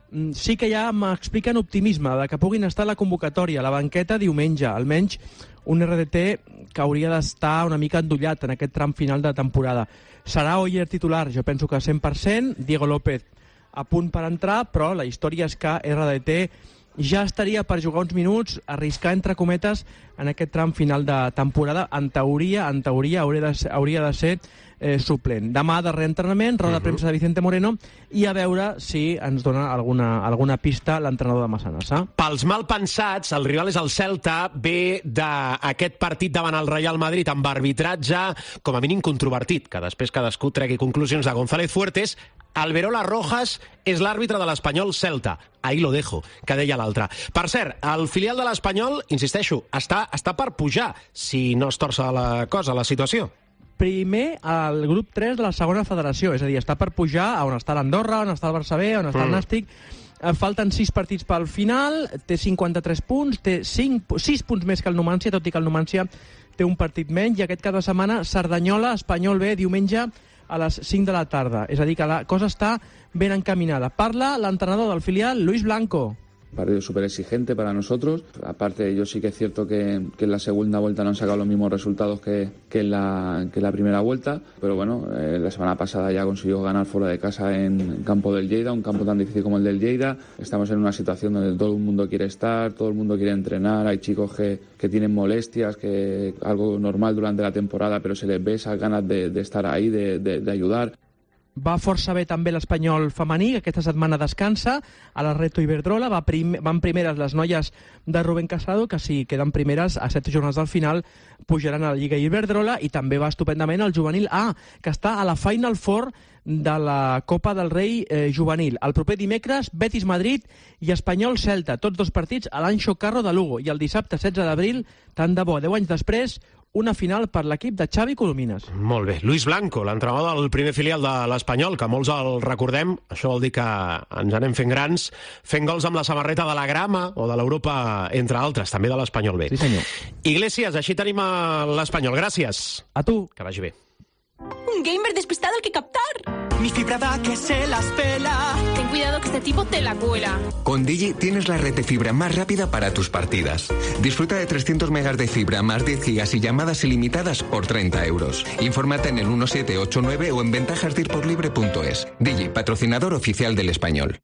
sí que ja m'expliquen optimisme de que puguin estar a la convocatòria, a la banqueta diumenge, almenys un R D T que hauria d'estar una mica endollat en aquest tram final de temporada. Serà Oyer titular, jo penso que cent per cent, Diego López a punt per entrar, però la història és que R D T ja estaria per jugar uns minuts, arriscar entre cometes en aquest tram final de temporada. En teoria, en teoria hauria de ser, hauria de ser eh, suplent. Demà de reentrenament, roda de premsa de Vicente Moreno, i a veure si ens dona alguna, alguna pista l'entrenador de Massanassa. Pels malpensats, el rival és el Celta, ve d'aquest partit davant el Real Madrid amb arbitratge com a mínim controvertit, que després cadascú tregui conclusions de González Fuertes. Alberola Rojas és l'àrbitre de l'Espanyol Celta. Ahí lo dejo, que deia l'altre. Per cert, el filial de l'Espanyol, insisteixo, està, està per pujar, si no es torça la cosa, la situació. Primer al grup tres de la segona federació, és a dir, està per pujar a on està l'Andorra, on està el Barça B, on està el Nàstic. Falten sis partits pel final, té cinquanta-tres punts, té sis punts més que el Numancia, tot i que el Numancia té un partit menys, i aquest cap de setmana Cerdanyola, Espanyol B, diumenge a les cinc de la tarda. És a dir, que la cosa està ben encaminada. Parla l'entrenador del filial, Luis Blanco. Partido súper exigente para nosotros. Aparte, yo sí que es cierto que, que en la segunda vuelta no han sacado los mismos resultados que, que, en, la, que en la primera vuelta. Pero bueno, eh, la semana pasada ya consiguió ganar fuera de casa en campo del Lleida, un campo tan difícil como el del Lleida. Estamos en una situación donde todo el mundo quiere estar, todo el mundo quiere entrenar. Hay chicos que, que tienen molestias, que algo normal durante la temporada, pero se les ve esas ganas de, de estar ahí, de, de, de ayudar. Va força bé també l'Espanyol femení, que aquesta setmana descansa a la Reto Iberdrola. Va prim van primeres les noies de Rubén Casado, que si queden primeres a set jornades del final pujaran a la Lliga Iberdrola, i també va estupendament el juvenil A, que està a la Final Four de la Copa del Rei eh, juvenil. El proper dimecres, Betis Madrid i Espanyol Celta, tots dos partits a l'Anxo Carro de Lugo, i el dissabte setze d'abril, tant de bo, deu anys després, una final per l'equip de Xavi Colomines. Molt bé. Luis Blanco, l'entrenador del primer filial de l'Espanyol, que molts el recordem, això vol dir que ens anem fent grans, fent gols amb la samarreta de la Grama o de l'Europa, entre altres, també de l'Espanyol B. Sí, senyor. Iglesias, així tenim l'Espanyol. Gràcies. A tu. Que vagi bé. Un gamer despistado al que captar. Mi fibra da que se las pela. Ten cuidado que este tipo te la cuela. Con Digi tienes la red de fibra más rápida para tus partidas. Disfruta de trescientos megas de fibra más diez gigas y llamadas ilimitadas por treinta euros. Infórmate en el uno siete ocho nueve o en ventajas dir por libre punto es. Digi, patrocinador oficial del Español.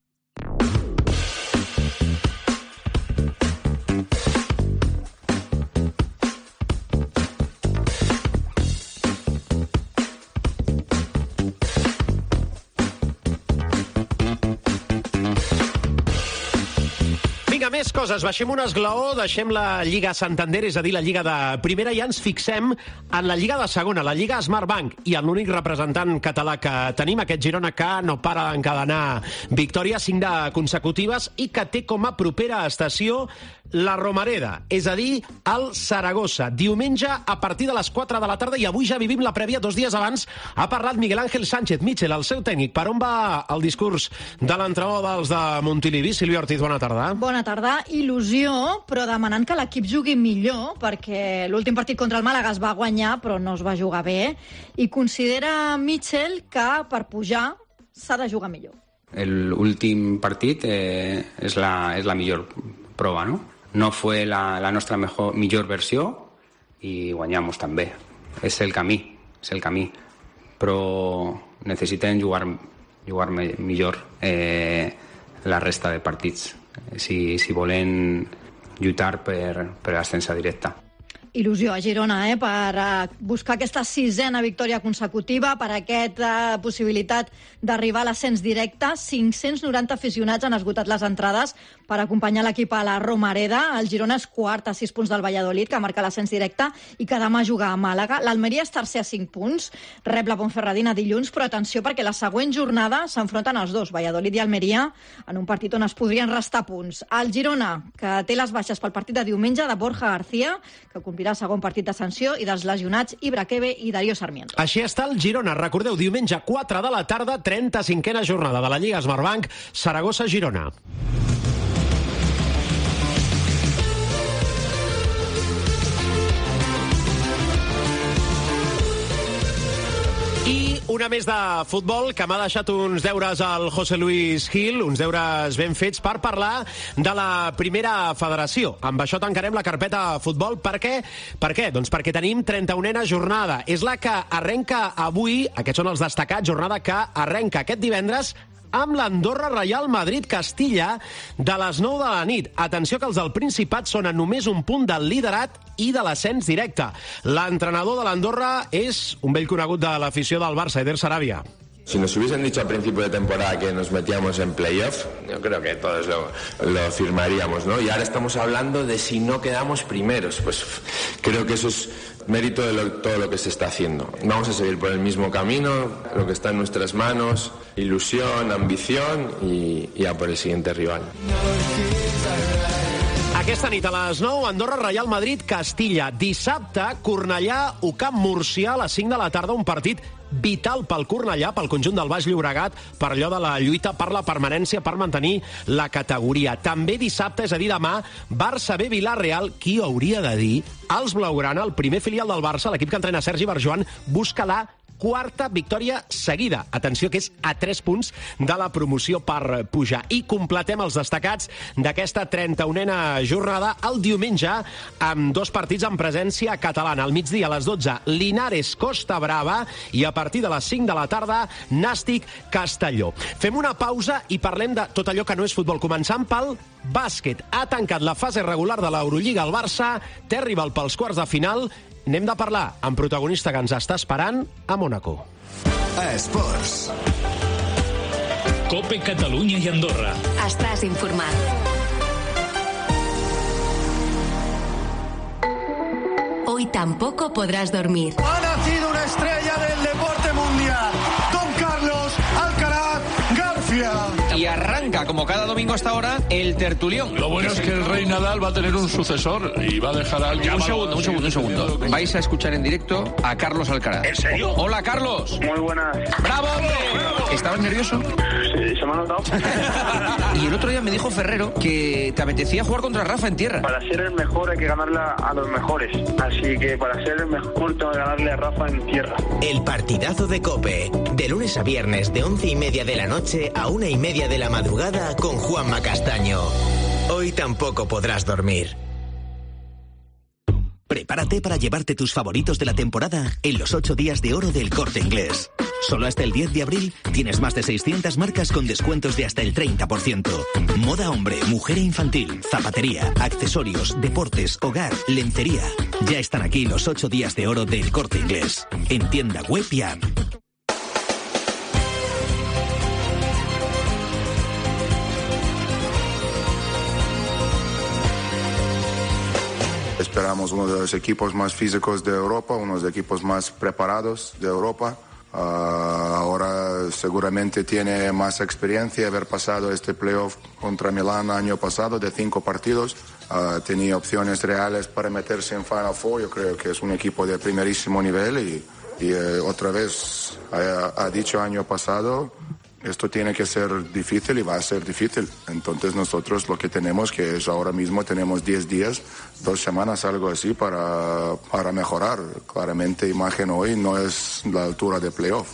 Més coses, baixem un esglaó, deixem la Lliga Santander, és a dir, la Lliga de Primera, i ens fixem en la Lliga de Segona, la Lliga Smartbank, i en l'únic representant català que tenim, aquest Girona, que no para d'encadenar victòries, cinc de consecutives, i que té com a propera estació la Romareda, és a dir, el Saragossa. Diumenge a partir de les quatre de la tarda, i avui ja vivim la prèvia dos dies abans. Ha parlat Miguel Ángel Sánchez Mitchell, el seu tècnic. Per on va el discurs de l'entrenador dels de Montilivi? Sílvia Ortiz, bona tarda. Bona tarda. Il·lusió, però demanant que l'equip jugui millor, perquè l'últim partit contra el Màlaga es va guanyar, però no es va jugar bé, i considera Mitchell que per pujar s'ha de jugar millor. L'últim partit eh, és, la, és la millor prova, no? No fue la, la nostra mejor, millor versió i guanyamos també. És el camí, és el camí. Però necessitem jugar, jugar millor eh, la resta de partits si, si volen lluitar per, per l'ascensa directa. Il·lusió a Girona, eh, per uh, buscar aquesta sisena victòria consecutiva, per aquesta uh, possibilitat d'arribar a l'ascens directe. cinc-cents noranta aficionats han esgotat les entrades per acompanyar l'equip a la Romareda. El Girona és quart a sis punts del Valladolid, que marca l'ascens directe i que demà juga a Màlaga. L'Almeria és tercer a cinc punts, rep la Ponferradina dilluns, però atenció perquè la següent jornada s'enfronten els dos, Valladolid i Almeria, en un partit on es podrien restar punts. El Girona, que té les baixes pel partit de diumenge de Borja García, que complirà el segon partit de sanció, i dels lesionats Ibra Kebe i Darío Sarmiento. Així està el Girona. Recordeu, diumenge quatre de la tarda, trenta-cinquena jornada de la Lliga Smartbank, Saragossa-Girona. I una Una més de futbol, que m'ha deixat uns deures al José Luis Gil, uns deures ben fets per parlar de la primera federació. Amb això tancarem la carpeta futbol. Per què? Per què? Doncs perquè tenim trenta-unena jornada. És la que arrenca avui, aquests són els destacats, jornada que arrenca aquest divendres amb l'Andorra Reial Madrid Castilla de les nou de la nit. Atenció que els del Principat són a només un punt del liderat i de l'ascens directe. L'entrenador de l'Andorra és un vell conegut de l'afició del Barça, Eder Sarabia. Si nos hubiesen dicho al principio de temporada que nos metíamos en playoff, yo creo que todos lo, lo firmaríamos, ¿no? Y ahora estamos hablando de si no quedamos primeros. Pues creo que eso es mérito de lo, todo lo que se está haciendo. Vamos a seguir por el mismo camino, lo que está en nuestras manos, ilusión, ambición y, y a por el siguiente rival. Aquesta nit a les nou, Andorra Reial Madrid Castilla. Dissabte, Cornellà UCAM Múrcia a les cinc de la tarda, un partit vital pel Cornellà, pel conjunt del Baix Llobregat, per allò de la lluita per la permanència, per mantenir la categoria. També dissabte, és a dir, demà, Barça B Villarreal, qui hauria de dir, els Blaugrana, el primer filial del Barça, l'equip que entrena Sergi Barjoan, busca la quarta victòria seguida. Atenció, que és a tres punts de la promoció per pujar. I completem els destacats d'aquesta trenta-unena jornada el diumenge amb dos partits en presència catalana. Al migdia, a les dotze, Linares Costa Brava i a partir de les cinc de la tarda, Nàstic Castelló. Fem una pausa i parlem de tot allò que no és futbol, començant pel bàsquet. Ha tancat la fase regular de l'Eurolliga al Barça, té rival pels quarts de final. N'hem de parlar amb protagonista que ens està esperant a Mònaco. Esports. Cope Catalunya i Andorra. Estàs informat. Hoy tampoco podrás dormir. Ha nacido una estrella del deporte mundial. Don Carlos Alcaraz García. Y arranca, como cada domingo hasta ahora, el tertulión. Lo bueno es que el Rey Nadal va a tener un sucesor y va a dejar a alguien... Un segundo, un segundo, un segundo. Vais a escuchar en directo a Carlos Alcaraz. ¿En serio? Hola, Carlos. Muy buenas. ¡Bravo, hombre! ¿Estabas nervioso? Sí, se me ha notado. Y el otro día me dijo Ferrero que te apetecía jugar contra Rafa en tierra. Para ser el mejor hay que ganarle a los mejores. Así que para ser el mejor tengo que ganarle a Rafa en tierra. El partidazo de COPE. De lunes a viernes, de once y media de la noche a una y media de la madrugada con Juanma Castaño. Hoy tampoco podrás dormir. Prepárate para llevarte tus favoritos de la temporada en los ocho días de oro del Corte Inglés. Solo hasta el diez de abril tienes más de seiscientas marcas con descuentos de hasta el treinta por ciento. Moda hombre, mujer e infantil, zapatería, accesorios, deportes, hogar, lencería. Ya están aquí los ocho días de oro del Corte Inglés. En tienda web y app. Esperamos uno de los equipos más físicos de Europa, uno de los equipos más preparados de Europa. Uh, ahora seguramente tiene más experiencia, haber pasado este playoff contra Milán año pasado de cinco partidos. Uh, tenía opciones reales para meterse en Final Four. Yo creo que es un equipo de primerísimo nivel y, y uh, otra vez ha, ha dicho año pasado, esto tiene que ser difícil y va a ser difícil. Entonces nosotros lo que tenemos que es ahora mismo tenemos diez días, dos semanas, algo así para, para mejorar. Claramente imagen hoy no es la altura de playoff.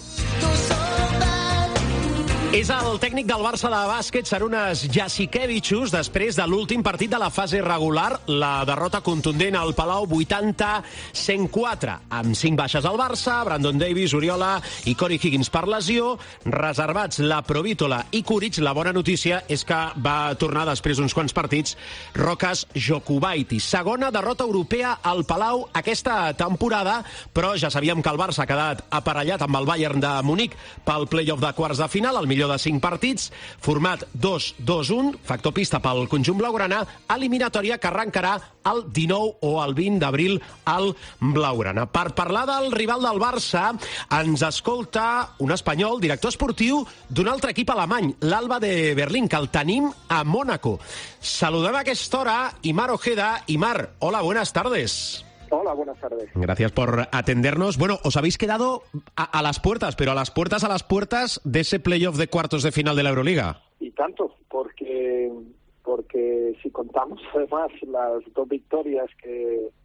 És el tècnic del Barça de bàsquet, Sarunas Jasikevičius, després de l'últim partit de la fase regular, la derrota contundent al Palau vuitanta a cent quatre, amb cinc baixes al Barça, Brandon Davis, Oriola i Corey Higgins per lesió, reservats la Provítola i Kuric. La bona notícia és que va tornar després d'uns quants partits Rokas Jokubaitis. Segona derrota europea al Palau aquesta temporada, però ja sabíem que el Barça ha quedat aparellat amb el Bayern de Munic pel play-off de quarts de final, el millor de cinc partits, format dos dos un, factor pista pel conjunt blaugrana, eliminatòria que arrencarà el dinou o el vint d'abril al blaugrana. Per parlar del rival del Barça, ens escolta un espanyol, director esportiu d'un altre equip alemany, l'Alba de Berlín, que el tenim a Mònaco. Saludem a aquesta hora Imar Ojeda. Imar, hola, buenas tardes. Hola, buenas tardes. Gracias por atendernos. Bueno, os habéis quedado a, a las puertas, pero a las puertas, a las puertas de ese playoff de cuartos de final de la Euroliga. Y tanto, porque porque si contamos además las dos victorias que,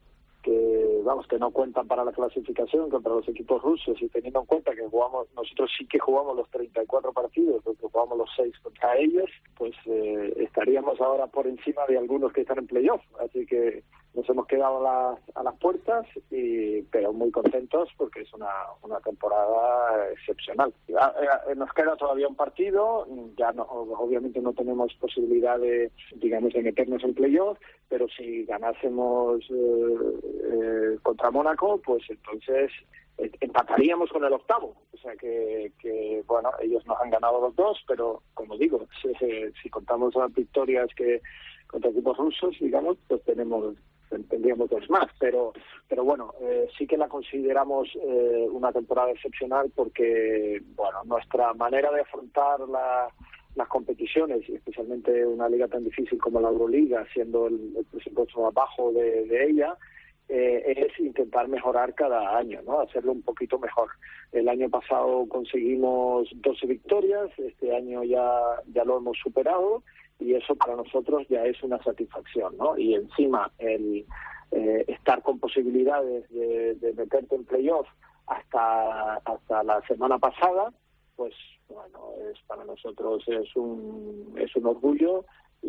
que vamos que no cuentan para la clasificación contra los equipos rusos, y teniendo en cuenta que jugamos nosotros sí que jugamos los treinta y cuatro partidos, porque jugamos los seis contra ellos, pues eh, estaríamos ahora por encima de algunos que están en playoff, así que nos hemos quedado a las, a las puertas, y, pero muy contentos porque es una, una temporada excepcional. Nos queda todavía un partido, ya no, obviamente no tenemos posibilidad de, digamos, de meternos en playoff, pero si ganásemos eh, eh, contra Mónaco, pues entonces eh, empataríamos con el octavo. O sea que, que, bueno, ellos nos han ganado los dos, pero como digo, si, si contamos las victorias que contra equipos rusos, digamos, pues tenemos tendríamos dos más, pero pero bueno, eh, sí que la consideramos eh, una temporada excepcional porque, bueno, nuestra manera de afrontar la, las competiciones, y especialmente una liga tan difícil como la Euroliga, siendo el, el presupuesto más bajo de, de ella, eh, es intentar mejorar cada año, ¿no? Hacerlo un poquito mejor. El año pasado conseguimos doce victorias, este año ya ya lo hemos superado, y eso para nosotros ya es una satisfacción, ¿no? Y encima el eh, estar con posibilidades de, de meterte en playoff hasta hasta la semana pasada, pues bueno, es para nosotros es un es un orgullo,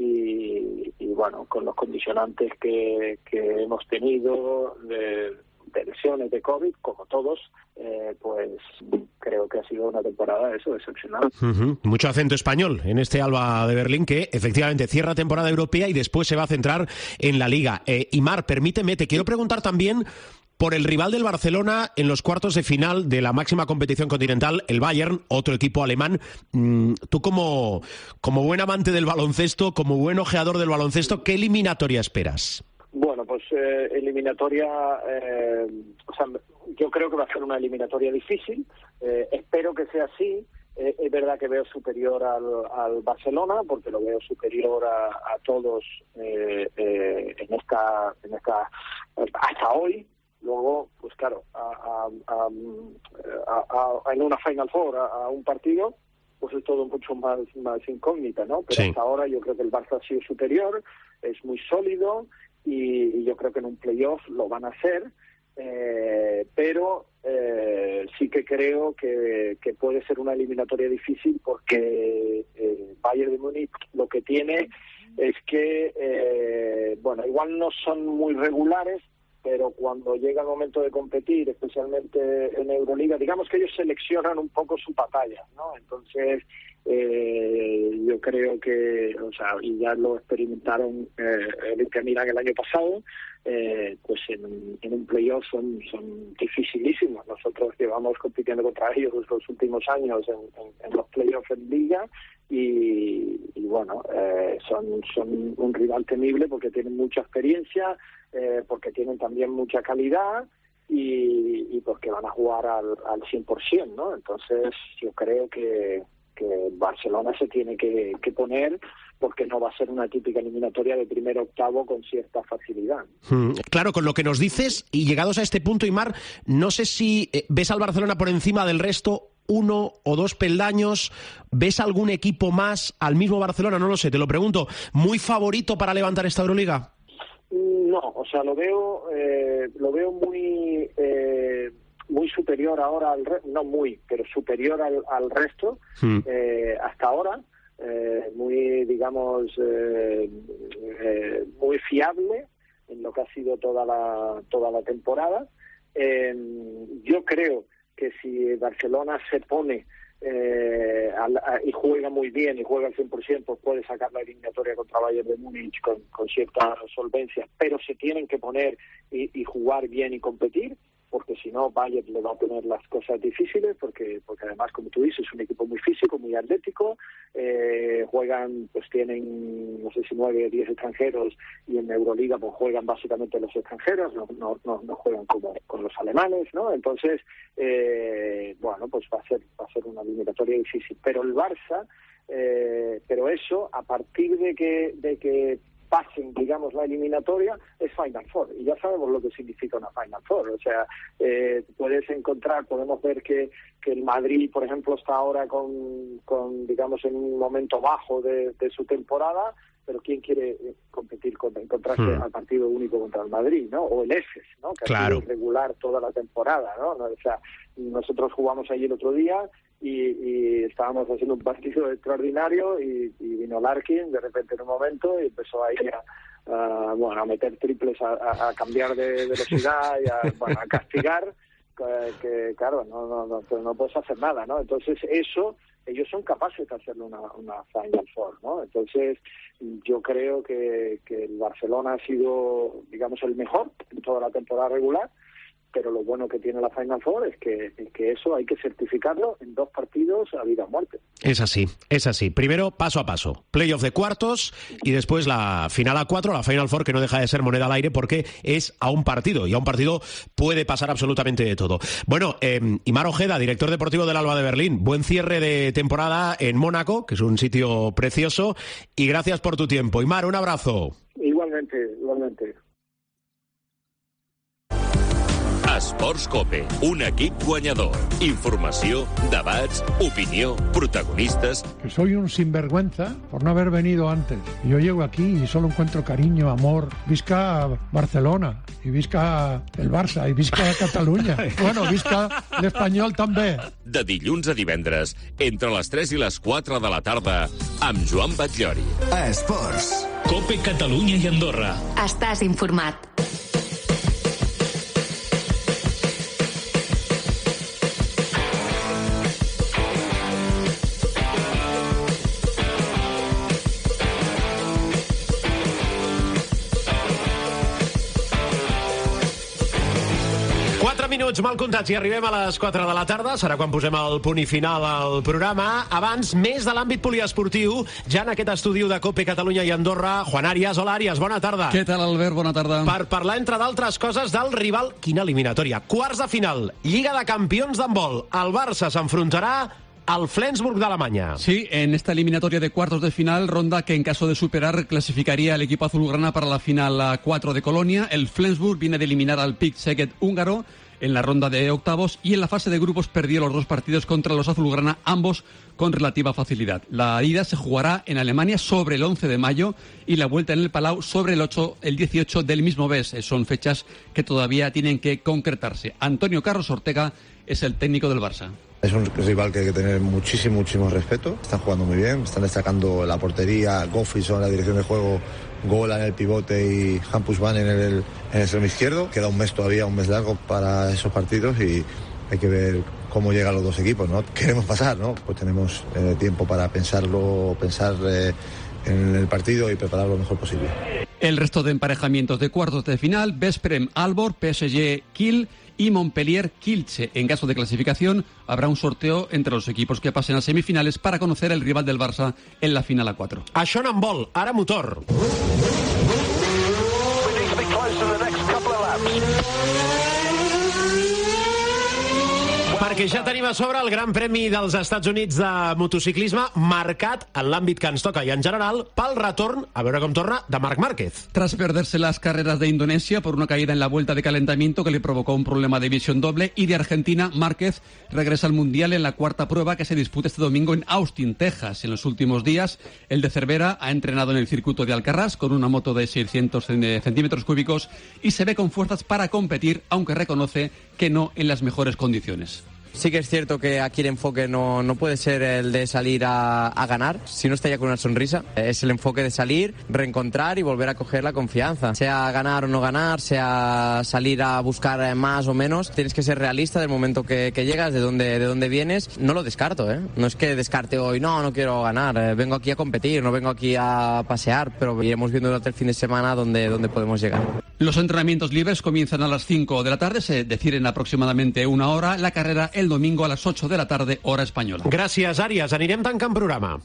y, y bueno, con los condicionantes que, que hemos tenido de, de lesiones de COVID, como todos, eh, pues creo que ha sido una temporada eso excepcional. Uh-huh. Mucho acento español en este Alba de Berlín, que efectivamente cierra temporada europea y después se va a centrar en la Liga. Eh, Imar, permíteme, te quiero preguntar también por el rival del Barcelona en los cuartos de final de la máxima competición continental, el Bayern, otro equipo alemán. Tú como, como buen amante del baloncesto, como buen ojeador del baloncesto, ¿qué eliminatoria esperas? Bueno, pues eh, eliminatoria, eh, o sea, yo creo que va a ser una eliminatoria difícil, eh, espero que sea así. Eh, es verdad que veo superior al, al Barcelona, porque lo veo superior a, a todos eh, eh, en esta, en esta, hasta hoy. Luego, pues claro, a, a, a, a, en una Final Four, a, a un partido, pues es todo mucho más, más incógnita, ¿no? Pero sí, hasta ahora yo creo que el Barça ha sido superior, es muy sólido, y, y yo creo que en un playoff lo van a hacer, eh, pero eh, sí que creo que, que puede ser una eliminatoria difícil, porque eh, Bayern de Múnich lo que tiene es que, eh, bueno, igual no son muy regulares, pero cuando llega el momento de competir, especialmente en Euroliga, digamos que ellos seleccionan un poco su batalla, ¿no? Entonces, eh, yo creo que, o sea, y ya lo experimentaron eh, el Inter Milán el año pasado, eh, pues en, en un playoff son, son dificilísimos. Nosotros llevamos compitiendo contra ellos los últimos años en, en, en los playoffs en Liga, y, y bueno, eh, son, son un rival temible porque tienen mucha experiencia, eh, porque tienen también mucha calidad, y, y porque van a jugar al, al cien por ciento, ¿no? Entonces yo creo que, que Barcelona se tiene que, que poner, porque no va a ser una típica eliminatoria de primer octavo con cierta facilidad. Hmm, claro, con lo que nos dices, y llegados a este punto, Imar, no sé si eh, ves al Barcelona por encima del resto, uno o dos peldaños, ¿ves algún equipo más al mismo Barcelona? No lo sé, te lo pregunto, ¿muy favorito para levantar esta Euroliga? No, o sea, lo veo eh, lo veo muy eh, muy superior ahora al re- no muy, pero superior al, al resto hmm. eh, hasta ahora, eh, muy, digamos, eh, eh, muy fiable en lo que ha sido toda la toda la temporada. Eh, yo creo que si Barcelona se pone eh, al, a, y juega muy bien y juega al cien por ciento, pues puede sacar la eliminatoria contra Bayern de Múnich con, con cierta solvencia, pero se tienen que poner y, y jugar bien y competir, porque si no Bayern le va a poner las cosas difíciles, porque porque además, como tú dices, es un equipo muy físico, muy atlético, eh, juegan, pues tienen, no sé si nueve o diez extranjeros, y en Euroliga pues juegan básicamente los extranjeros, no no no, no juegan como con los alemanes, ¿no? Entonces, eh, bueno, pues va a ser va a ser una eliminatoria difícil, pero el Barça, eh, pero eso, a partir de que de que pasen, digamos, la eliminatoria, es Final Four, y ya sabemos lo que significa una Final Four. O sea, eh, puedes encontrar, podemos ver que, que el Madrid, por ejemplo, está ahora con, con digamos, en un momento bajo de, de su temporada, pero ¿quién quiere competir, con, encontrarse hmm. al partido único contra el Madrid, ¿no? O el Efes, ¿no? Que claro. ha sido irregular toda la temporada, ¿no? O sea, nosotros jugamos allí el otro día y, y estábamos haciendo un partido extraordinario y, y vino Larkin de repente en un momento y empezó ahí a, a, bueno, a meter triples, a, a, a cambiar de velocidad y a, bueno, a castigar, que, que claro, no, no, no, no puedes hacer nada, ¿no? Entonces eso... ellos son capaces de hacerle una, una Final Four, ¿no? Entonces, yo creo que, que el Barcelona ha sido, digamos, el mejor en toda la temporada regular, pero lo bueno que tiene la Final Four es que, es que eso hay que certificarlo en dos partidos a vida o muerte. Es así, es así. Primero, paso a paso. Playoff de cuartos y después la final a cuatro, la Final Four, que no deja de ser moneda al aire porque es a un partido y a un partido puede pasar absolutamente de todo. Bueno, eh, Imar Ojeda, director deportivo del Alba de Berlín, buen cierre de temporada en Mónaco, que es un sitio precioso, y gracias por tu tiempo. Imar, un abrazo. Igualmente, igualmente. Esports Cope, un equip guanyador. Informació, debats, opinió, protagonistas... Que soy un sinvergüenza por no haber venido antes. Yo llego aquí y solo encuentro cariño, amor. Visca Barcelona, y visca el Barça, y visca Catalunya. Bueno, visca l'Espanyol també. De dilluns a divendres, entre les tres i les quatre de la tarda, amb Joan Batllori. Esports. Cope Catalunya i Andorra. Estàs informat. Minuts mal comptats i arribem a les quatre de la tarda. Serà quan posem el punt i final al programa. Abans, més de l'àmbit poliesportiu, ja en aquest estudi de Cope Catalunya i Andorra, Juan Arias. Hola, Arias, bona tarda. Què tal, Albert? Bona tarda. Per parlar, entre d'altres coses, del rival... Quina eliminatòria. Quarts de final, Lliga de Campions d'handbol. El Barça s'enfrontarà al Flensburg de Alemania. Sí, en esta eliminatoria de cuartos de final, ronda que en caso de superar clasificaría al equipo azulgrana para la final cuatro de Colonia. El Flensburg viene de eliminar al Pick Szeged húngaro en la ronda de octavos y en la fase de grupos perdió los dos partidos contra los azulgrana, ambos con relativa facilidad. La ida se jugará en Alemania sobre el once de mayo y la vuelta en el Palau sobre el ocho, el dieciocho del mismo mes. Son fechas que todavía tienen que concretarse. Antonio Carlos Ortega es el técnico del Barça. Es un rival que hay que tener muchísimo, muchísimo respeto. Están jugando muy bien, están destacando la portería, Goffrison en la dirección de juego, Gola en el pivote y Hampus Van en el, en el extremo izquierdo. Queda un mes todavía, un mes largo para esos partidos y hay que ver cómo llegan los dos equipos, ¿no? Queremos pasar, ¿no? Pues tenemos eh, tiempo para pensarlo, pensar eh, en el partido y preparar lo mejor posible. El resto de emparejamientos de cuartos de final, Vesprem Aalborg, P S G Kiel y Montpellier Kielce. En caso de clasificación, habrá un sorteo entre los equipos que pasen a semifinales para conocer el rival del Barça en la final a cuatro. Això en handbol, ara motor. Perquè ja tenim a sobre el Gran Premi dels Estats Units de motociclisme marcat en l'àmbit que ens toca i en general pel retorn, a veure com torna, de Marc Márquez. Tras perderse las carreras de Indonesia por una caída en la vuelta de calentamiento que le provocó un problema de visión doble, y de Argentina, Márquez regresa al Mundial en la cuarta prueba que se disputa este domingo en Austin, Texas. En los últimos días, el de Cervera ha entrenado en el circuito de Alcaraz con una moto de seiscientos centímetros cúbicos y se ve con fuerzas para competir, aunque reconoce que no en las mejores condiciones. Sí que es cierto que aquí el enfoque no, no puede ser el de salir a, a ganar, si no está ya con una sonrisa. Es el enfoque de salir, reencontrar y volver a coger la confianza. Sea ganar o no ganar, sea salir a buscar más o menos, tienes que ser realista del momento que, que llegas, de dónde, de dónde vienes. No lo descarto, ¿eh? No es que descarte hoy, no, no quiero ganar, eh, vengo aquí a competir, no vengo aquí a pasear, pero iremos viendo durante el fin de semana dónde, dónde podemos llegar. Los entrenamientos libres comienzan a las cinco de la tarde, se deciden aproximadamente una hora. La carrera el domingo a las ocho de la tarde, hora española. Gràcies, Àries. Anirem tancant programa.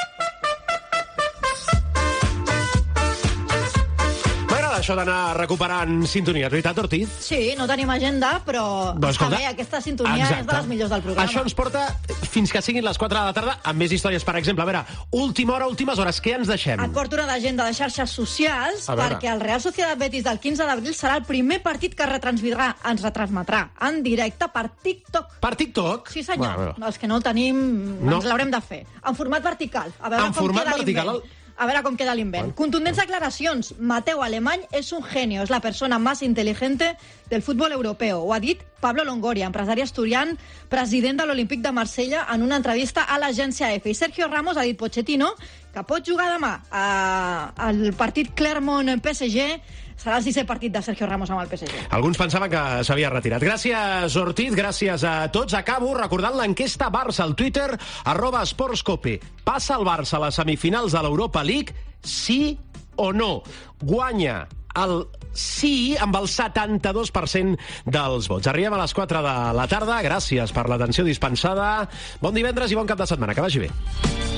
Això d'anar recuperant sintonia, veritat, Ortiz? Sí, no tenim agenda, però doncs, està bé, aquesta sintonia exacte. És de les millors del programa. Això ens porta fins que siguin les quatre de la tarda amb més històries. Per exemple, a veure, última hora, últimes hores, què ens deixem? Et porto una d'agenda de xarxes socials perquè el Real Sociedad Betis del quinze d'abril serà el primer partit que retransmetrà, ens retransmetrà en directe per TikTok. Per TikTok? Sí, senyor. Bueno, els que no el tenim, no. Ens l'haurem de fer. En format vertical. A veure en com format queda vertical? El... A veure com queda l'invent. Contundents declaracions. Mateu Alemany és un genio, és la persona més intel·ligent del futbol europeu. Ho ha dit Pablo Longoria, empresari asturian, president de l'Olímpic de Marsella, en una entrevista a l'agència F. I Sergio Ramos ha dit Pochettino que pot jugar demà al partit Clermont-P S G. Serà el sisè partit de Sergio Ramos amb el P S G. Alguns pensaven que s'havia retirat. Gràcies, Ortiz, gràcies a tots. Acabo recordant l'enquesta Barça al Twitter, arroba esportscope. Passa el Barça a les semifinals de l'Europa League, sí o no? Guanya el sí amb el setanta-dos per cent dels vots. Arribem a les quatre de la tarda. Gràcies per l'atenció dispensada. Bon divendres i bon cap de setmana. Que vagi bé.